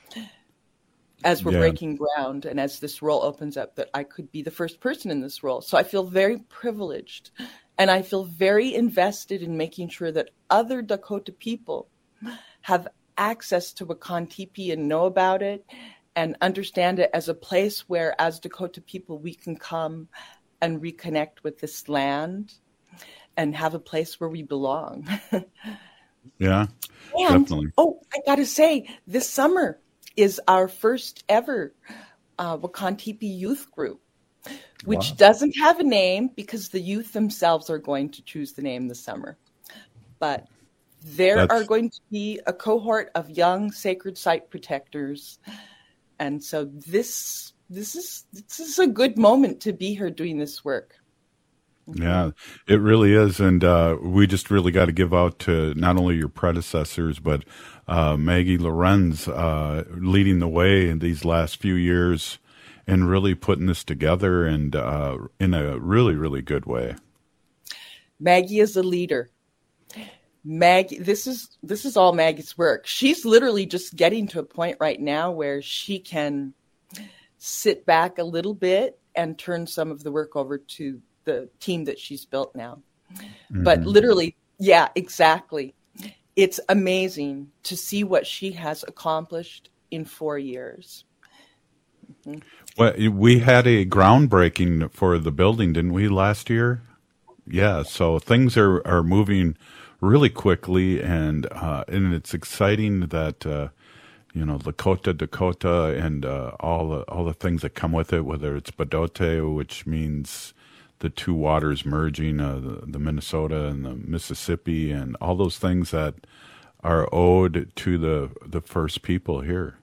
[SPEAKER 1] as we're yeah. breaking ground and as this role opens up, that I could be the first person in this role. So I feel very privileged, and I feel very invested in making sure that other Dakota people have access to Wakan Tipi and know about it and understand it as a place where, as Dakota people, we can come and reconnect with this land and have a place where we belong.
[SPEAKER 28] Yeah,
[SPEAKER 1] and,
[SPEAKER 28] definitely.
[SPEAKER 1] Oh, I got to say, this summer is our first ever uh, Wakan Tipi youth group, which wow. doesn't have a name because the youth themselves are going to choose the name this summer. But there That's... are going to be a cohort of young sacred site protectors. And so this this is this is a good moment to be here doing this work.
[SPEAKER 28] Yeah, it really is. And uh, we just really got to give out to not only your predecessors, but uh, Maggie Lorenz uh, leading the way in these last few years and really putting this together and uh, in a really, really good way.
[SPEAKER 1] Maggie is a leader. Maggie, this is this is all Maggie's work. She's literally just getting to a point right now where she can sit back a little bit and turn some of the work over to the team that she's built now. Mm-hmm. But literally, yeah, exactly. it's amazing to see what she has accomplished in four years. Mm-hmm.
[SPEAKER 28] Well, we had a groundbreaking for the building, didn't we, last year? Yeah, so things are, are moving really quickly, and uh, and it's exciting that uh, you know, Lakota, Dakota, and uh, all the all the things that come with it. Whether it's Badote, which means the two waters merging, uh, the, the Minnesota and the Mississippi, and all those things that are owed to the the first people here.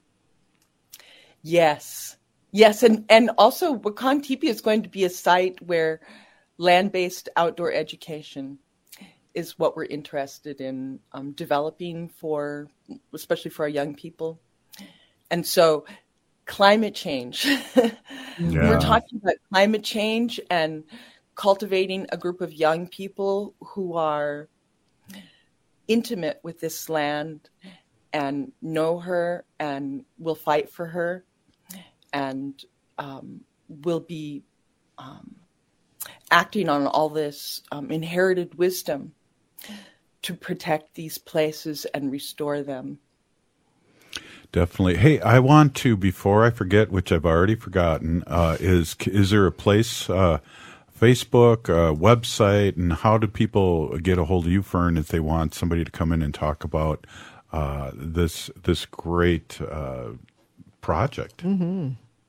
[SPEAKER 1] Yes, yes, and and also Wakan Tipi is going to be a site where land-based outdoor education is what we're interested in um, developing for, especially for our young people. And so climate change, yeah. We're talking about climate change and cultivating a group of young people who are intimate with this land and know her and will fight for her and um, will be um, acting on all this um, inherited wisdom to protect these places and restore them.
[SPEAKER 28] Definitely. Hey, I want to, before I forget, which I've already forgotten, uh, is is there a place, uh, Facebook, uh, website, and how do people get a hold of you, Fern, if they want somebody to come in and talk about uh, this this great uh, project?
[SPEAKER 1] Mm-hmm.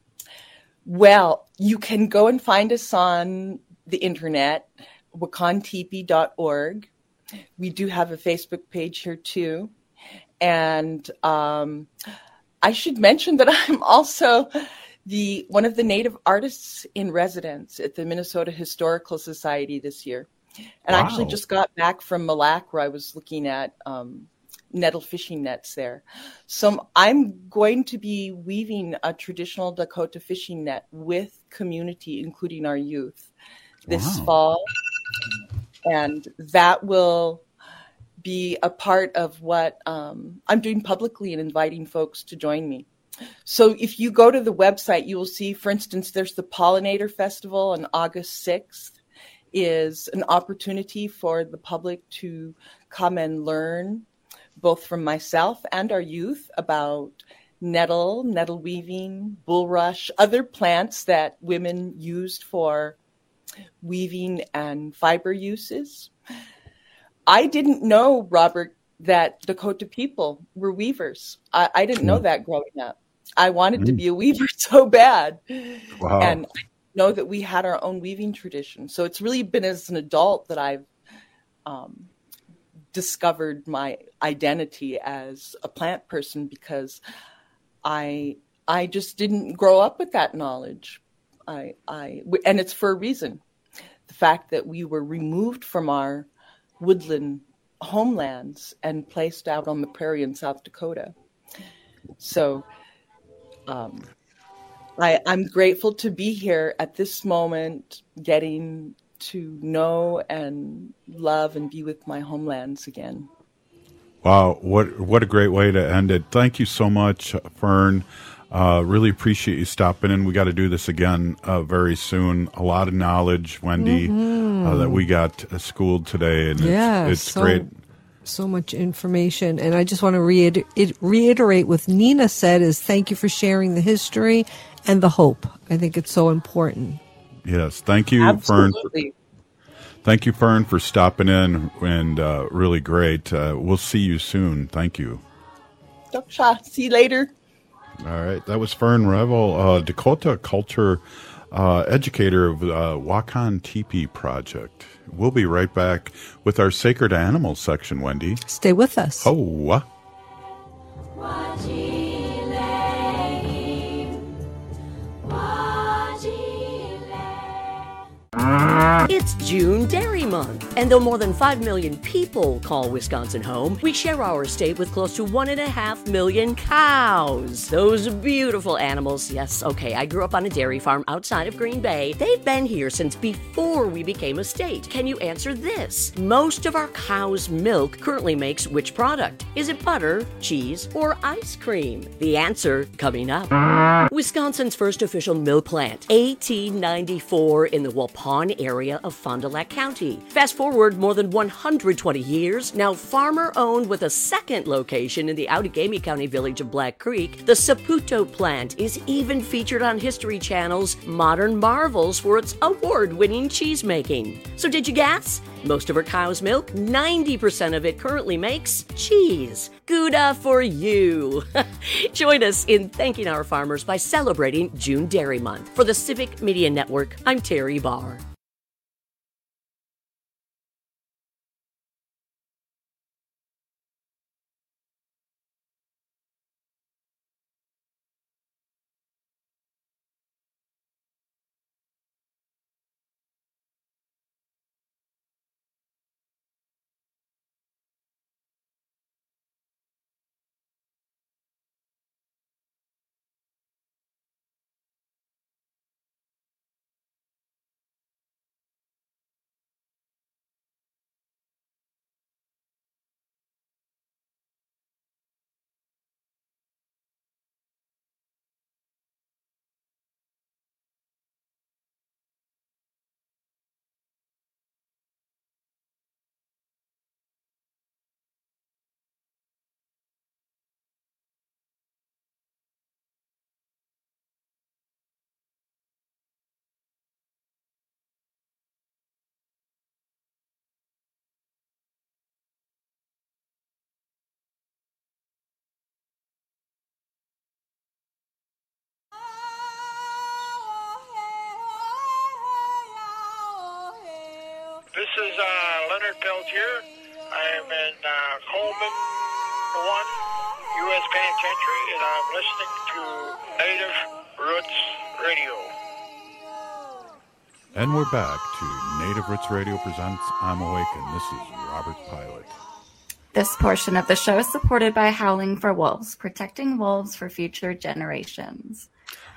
[SPEAKER 1] Well, you can go and find us on the internet, wakan tipi dot org. We do have a Facebook page here too. And um, I should mention that I'm also the one of the Native artists in residence at the Minnesota Historical Society this year. And wow. I actually just got back from Mille Lacs, where I was looking at um, nettle fishing nets there. So I'm going to be weaving a traditional Dakota fishing net with community, including our youth, this wow. fall. And that will be a part of what um, I'm doing publicly and inviting folks to join me. So if you go to the website, you will see, for instance, there's the Pollinator Festival on August sixth is an opportunity for the public to come and learn both from myself and our youth about nettle, nettle weaving, bulrush, other plants that women used for weaving and fiber uses. I didn't know, Robert, that Dakota people were weavers. I, I didn't know that growing up. I wanted mm. to be a weaver so bad.
[SPEAKER 28] Wow.
[SPEAKER 1] And I know that we had our own weaving tradition. So it's really been as an adult that I've um, discovered my identity as a plant person, because I I just didn't grow up with that knowledge. I I and it's for a reason. The fact that we were removed from our woodland homelands and placed out on the prairie in South Dakota. So um, I, I'm grateful to be here at this moment, getting to know and love and be with my homelands again.
[SPEAKER 28] Wow, what what a great way to end it. Thank you so much, Fern. Uh, really appreciate you stopping in. We got to do this again uh, very soon. A lot of knowledge, Wendy, mm-hmm. uh, that we got uh, schooled today, and
[SPEAKER 35] yeah,
[SPEAKER 28] it's, it's
[SPEAKER 35] so,
[SPEAKER 28] great.
[SPEAKER 35] So much information, and I just want to reiter- it, reiterate what Nina said: is thank you for sharing the history and the hope. I think it's so important.
[SPEAKER 28] Yes, thank you,
[SPEAKER 1] Absolutely.
[SPEAKER 28] Fern. Thank you, Fern, for stopping in, and uh, really great. Uh, we'll see you soon. Thank you.
[SPEAKER 1] Doksha, see you later.
[SPEAKER 28] All right, that was Fern Revel, uh, Dakota culture uh, educator of the uh, Wakan Tipi Project. We'll be right back with our Sacred Animals section, Wendy.
[SPEAKER 35] Stay with us.
[SPEAKER 28] Oh.
[SPEAKER 6] It's June Dairy Month, and though more than five million people call Wisconsin home, we share our state with close to one and a half million cows. Those beautiful animals. Yes, okay, I grew up on a dairy farm outside of Green Bay. They've been here since before we became a state. Can you answer this? Most of our cow's milk currently makes which product? Is it butter, cheese, or ice cream? The answer coming up. Wisconsin's first official milk plant, eighteen ninety-four in the Waupun area. area of Fond du Lac County. Fast forward more than one hundred twenty years, now farmer-owned with a second location in the Outagamie County village of Black Creek, the Saputo plant is even featured on History Channel's Modern Marvels for its award-winning cheese making. So did you guess? Most of her cow's milk, ninety percent of it currently makes cheese. Gouda for you. Join us in thanking our farmers by celebrating June Dairy Month. For the Civic Media Network, I'm Terry Barr.
[SPEAKER 7] This is uh, Leonard Peltier. I am in uh, Coleman one U S Penitentiary, and I'm listening to Native Roots Radio.
[SPEAKER 28] And we're back to Native Roots Radio presents I'm Awake, and this is Robert Pilot.
[SPEAKER 34] This portion of the show is supported by Howling for Wolves, protecting wolves for future generations.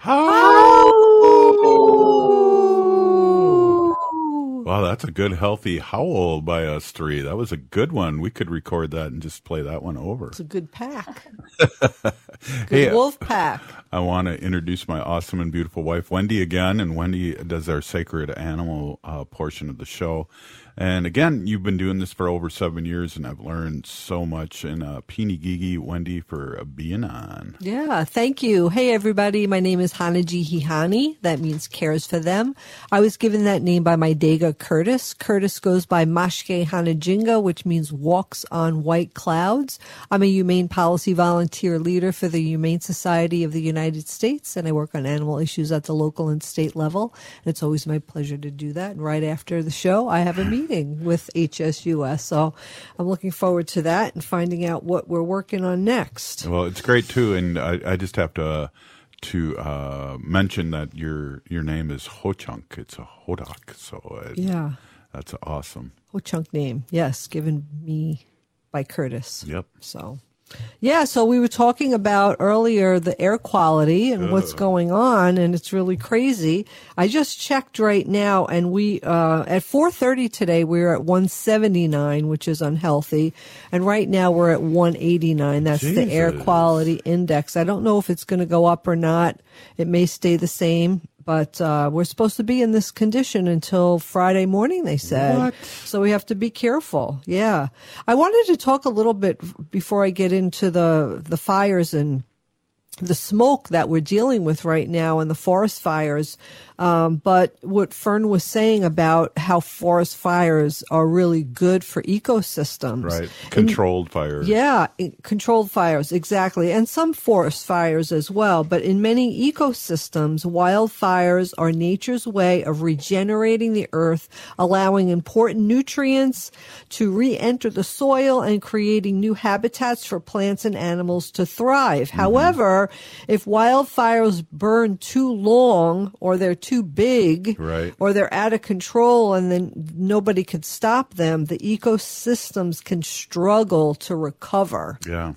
[SPEAKER 28] Wow, that's a good, healthy howl by us three. That was a good one. We could record that and just play that one over.
[SPEAKER 35] It's a good pack.
[SPEAKER 28] Good
[SPEAKER 35] hey, wolf pack.
[SPEAKER 28] I want to introduce my awesome and beautiful wife, Wendy, again. And Wendy does our sacred animal uh, portion of the show. And again, you've been doing this for over seven years, and I've learned so much. And uh, Peeny Gigi, Wendy, for being on.
[SPEAKER 35] Yeah, thank you. Hey, everybody. My name is Hanaji Hihani. That means cares for them. I was given that name by my Dega Curtis. Curtis goes by Mashke Hanajinga, which means walks on white clouds. I'm a humane policy volunteer leader for the Humane Society of the United States, and I work on animal issues at the local and state level. And it's always my pleasure to do that. And right after the show, I have a meeting with H S U S. So I'm looking forward to that and finding out what we're working on next.
[SPEAKER 28] Well, it's great too. And I, I just have to, uh, to, uh, mention that your, your name is Ho-Chunk. It's a Hodak. So it,
[SPEAKER 35] yeah,
[SPEAKER 28] that's awesome.
[SPEAKER 35] Ho-Chunk name. Yes. Given me by Curtis.
[SPEAKER 28] Yep.
[SPEAKER 35] So yeah, so we were talking about earlier the air quality and Ugh. what's going on, and it's really crazy. I just checked right now, and we uh at four thirty today we were at one seventy-nine, which is unhealthy, and right now we're at one eighty-nine. That's Jesus. The air quality index. I don't know if it's going to go up or not. It may stay the same. But uh, we're supposed to be in this condition until Friday morning, they said.
[SPEAKER 28] What?
[SPEAKER 35] So we have to be careful. Yeah. I wanted to talk a little bit before I get into the the fires and the smoke that we're dealing with right now and the forest fires. Um, but what Fern was saying about how forest fires are really good for ecosystems.
[SPEAKER 28] Right. Controlled and, fires.
[SPEAKER 35] Yeah. Controlled fires. Exactly. And some forest fires as well. But in many ecosystems, wildfires are nature's way of regenerating the earth, allowing important nutrients to re-enter the soil and creating new habitats for plants and animals to thrive. Mm-hmm. However, if wildfires burn too long or they're too big,
[SPEAKER 28] right,
[SPEAKER 35] or they're out of control and then nobody could stop them, the ecosystems can struggle to recover.
[SPEAKER 28] Yeah.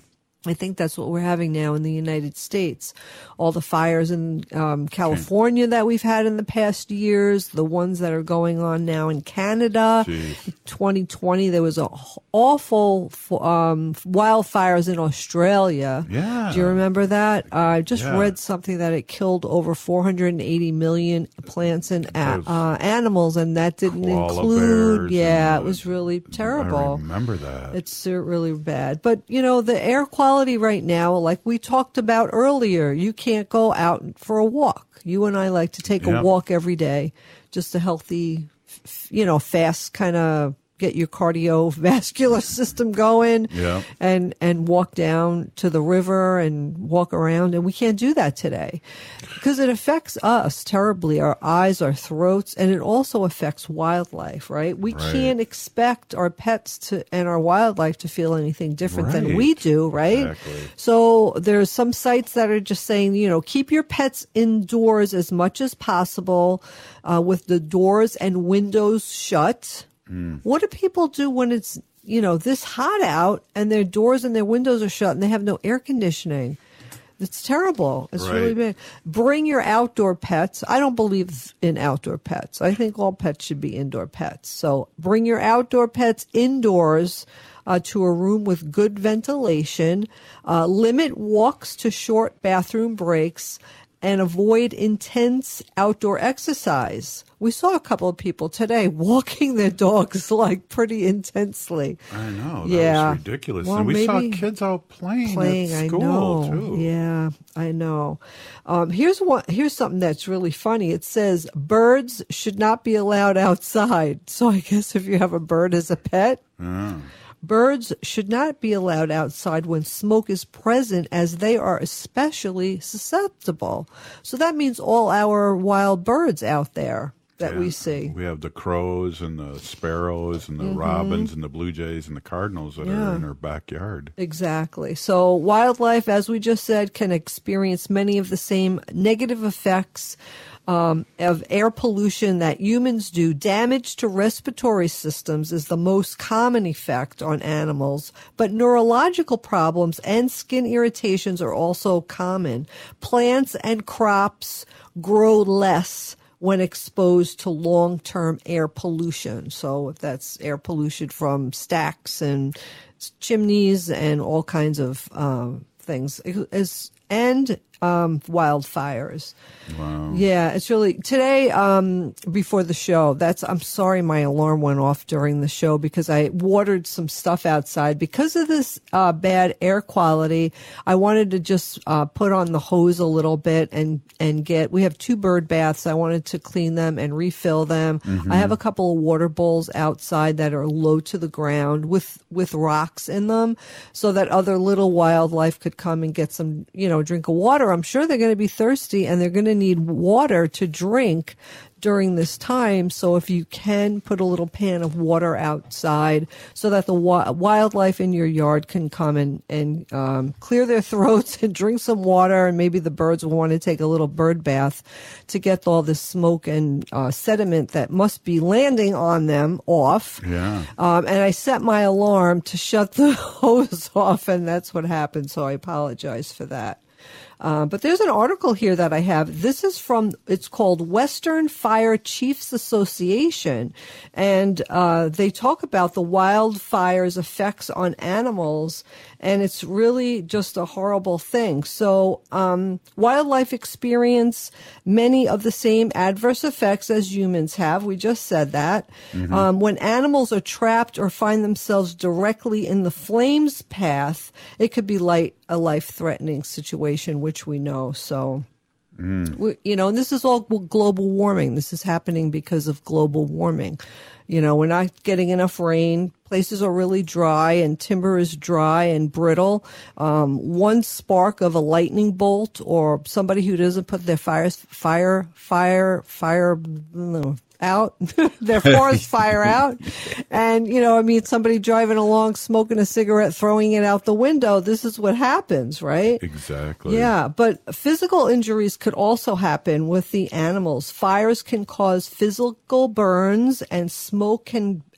[SPEAKER 35] I think that's what we're having now in the United States. All the fires in um, California that we've had in the past years, the ones that are going on now in Canada. Jeez. twenty twenty, there was a awful um, wildfires in Australia.
[SPEAKER 28] Yeah.
[SPEAKER 35] Do you remember that? Uh, I just
[SPEAKER 28] Yeah.
[SPEAKER 35] read something that it killed over four hundred eighty million plants and a- uh, animals, and that didn't
[SPEAKER 28] Koala
[SPEAKER 35] include.
[SPEAKER 28] bears
[SPEAKER 35] Yeah,
[SPEAKER 28] and
[SPEAKER 35] it was really terrible.
[SPEAKER 28] I remember that.
[SPEAKER 35] It's uh, really bad. But, you know, the air quality right now, like we talked about earlier, you can't go out for a walk. You and I like to take a
[SPEAKER 28] Yep.
[SPEAKER 35] walk every day, just a healthy, f- you know, fast kind of get your cardiovascular system going
[SPEAKER 28] Yeah.
[SPEAKER 35] and, and walk down to the river and walk around. And we can't do that today because it affects us terribly, our eyes, our throats, and it also affects wildlife, right? We
[SPEAKER 28] Right.
[SPEAKER 35] can't expect our pets to and our wildlife to feel anything different than
[SPEAKER 28] Right.
[SPEAKER 35] we do, right?
[SPEAKER 28] Exactly.
[SPEAKER 35] So there's some sites that are just saying, you know, keep your pets indoors as much as possible uh, with the doors and windows shut.
[SPEAKER 28] Mm.
[SPEAKER 35] What do people do when it's, you know, this hot out and their doors and their windows are shut and they have no air conditioning? It's terrible. It's
[SPEAKER 28] Right.
[SPEAKER 35] really bad. Bring your outdoor pets. I don't believe in outdoor pets. I think all pets should be indoor pets. So bring your outdoor pets indoors uh, to a room with good ventilation. Uh, limit walks to short bathroom breaks and avoid intense outdoor exercise. We saw a couple of people today walking their dogs like pretty intensely.
[SPEAKER 28] I know. That
[SPEAKER 35] Yeah.
[SPEAKER 28] was ridiculous.
[SPEAKER 35] Well,
[SPEAKER 28] and we saw
[SPEAKER 35] maybe-
[SPEAKER 28] kids out playing,
[SPEAKER 35] Playing,
[SPEAKER 28] at
[SPEAKER 35] I
[SPEAKER 28] school,
[SPEAKER 35] know.
[SPEAKER 28] too.
[SPEAKER 35] Yeah, I know. Um, here's one. Here's something that's really funny. It says birds should not be allowed outside. So I guess if you have a bird as a pet,
[SPEAKER 28] Yeah.
[SPEAKER 35] birds should not be allowed outside when smoke is present, as they are especially susceptible. So that means all our wild birds out there that we
[SPEAKER 28] Yeah.
[SPEAKER 35] see.
[SPEAKER 28] We have the crows and the sparrows and the
[SPEAKER 35] Mhm.
[SPEAKER 28] robins and the blue jays and the cardinals that
[SPEAKER 35] Yeah.
[SPEAKER 28] are in our backyard.
[SPEAKER 35] Exactly. So wildlife, as we just said, can experience many of the same negative effects um, of air pollution that humans do. Damage to respiratory systems is the most common effect on animals, but neurological problems and skin irritations are also common. Plants and crops grow less when exposed to long-term air pollution. So if that's air pollution from stacks and chimneys and all kinds of um, things, as and um, wildfires.
[SPEAKER 28] Wow.
[SPEAKER 35] Yeah, it's really today. Um, before the show, that's. I'm sorry, my alarm went off during the show because I watered some stuff outside because of this uh, bad air quality. I wanted to just uh, put on the hose a little bit and and get. We have two bird baths. I wanted to clean them and refill them.
[SPEAKER 9] Mhm.
[SPEAKER 35] I have a couple of water bowls outside that are low to the ground with with rocks in them, so that other little wildlife could come and get some, you know, drink of water. I'm sure they're going to be thirsty and they're going to need water to drink during this time. So if you can put a little pan of water outside so that the wa- wildlife in your yard can come and, and um, clear their throats and drink some water, and maybe the birds will want to take a little bird bath to get all this smoke and uh, sediment that must be landing on them off.
[SPEAKER 28] Yeah.
[SPEAKER 35] Um, and I set my alarm to shut the hose off, and that's what happened. So I apologize for that. Uh, but there's an article here that I have. This is from, it's called Western Fire Chiefs Association. And uh, they talk about the wildfire's effects on animals. And it's really just a horrible thing. So um, wildlife experience many of the same adverse effects as humans have. We just said that.
[SPEAKER 9] Mhm.
[SPEAKER 35] Um, when animals are trapped or find themselves directly in the flames path, it could be like a life-threatening situation, which we know. So,
[SPEAKER 28] Mm.
[SPEAKER 35] we, you know, and this is all global warming. This is happening because of global warming. You know, we're not getting enough rain. Places are really dry and timber is dry and brittle. Um, one spark of a lightning bolt or somebody who doesn't put their fires, fire, fire, fire, no, out, their forest fire out. And, you know, I mean, somebody driving along, smoking a cigarette, throwing it out the window. This is what happens, right?
[SPEAKER 28] Exactly.
[SPEAKER 35] Yeah, but physical injuries could also happen with the animals. Fires can cause physical burns and smoke can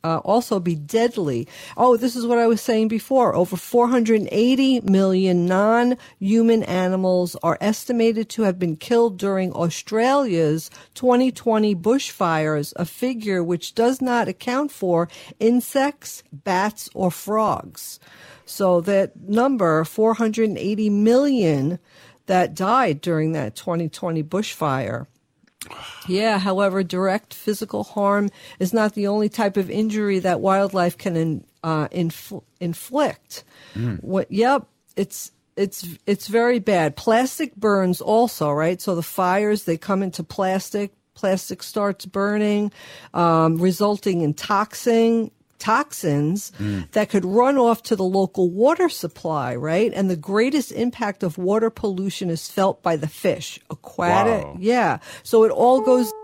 [SPEAKER 35] uh, also be deadly. Oh, this is what I was saying before. Over four hundred eighty million non-human animals are estimated to have been killed during Australia's twenty twenty bushfires, a figure which does not account for insects, bats, or frogs. So that number, four hundred eighty million, that died during that twenty twenty bushfire. Yeah, however, direct physical harm is not the only type of injury that wildlife can in, uh, infl- inflict. Mm. What, yep, it's it's it's very bad. Plastic burns also, right? So the fires, they come into plastic. Plastic starts burning, um, resulting in toxin. toxins mm. that could run off to the local water supply, right? And the greatest impact of water pollution is felt by the fish, aquatic. Wow. Yeah. So it all goes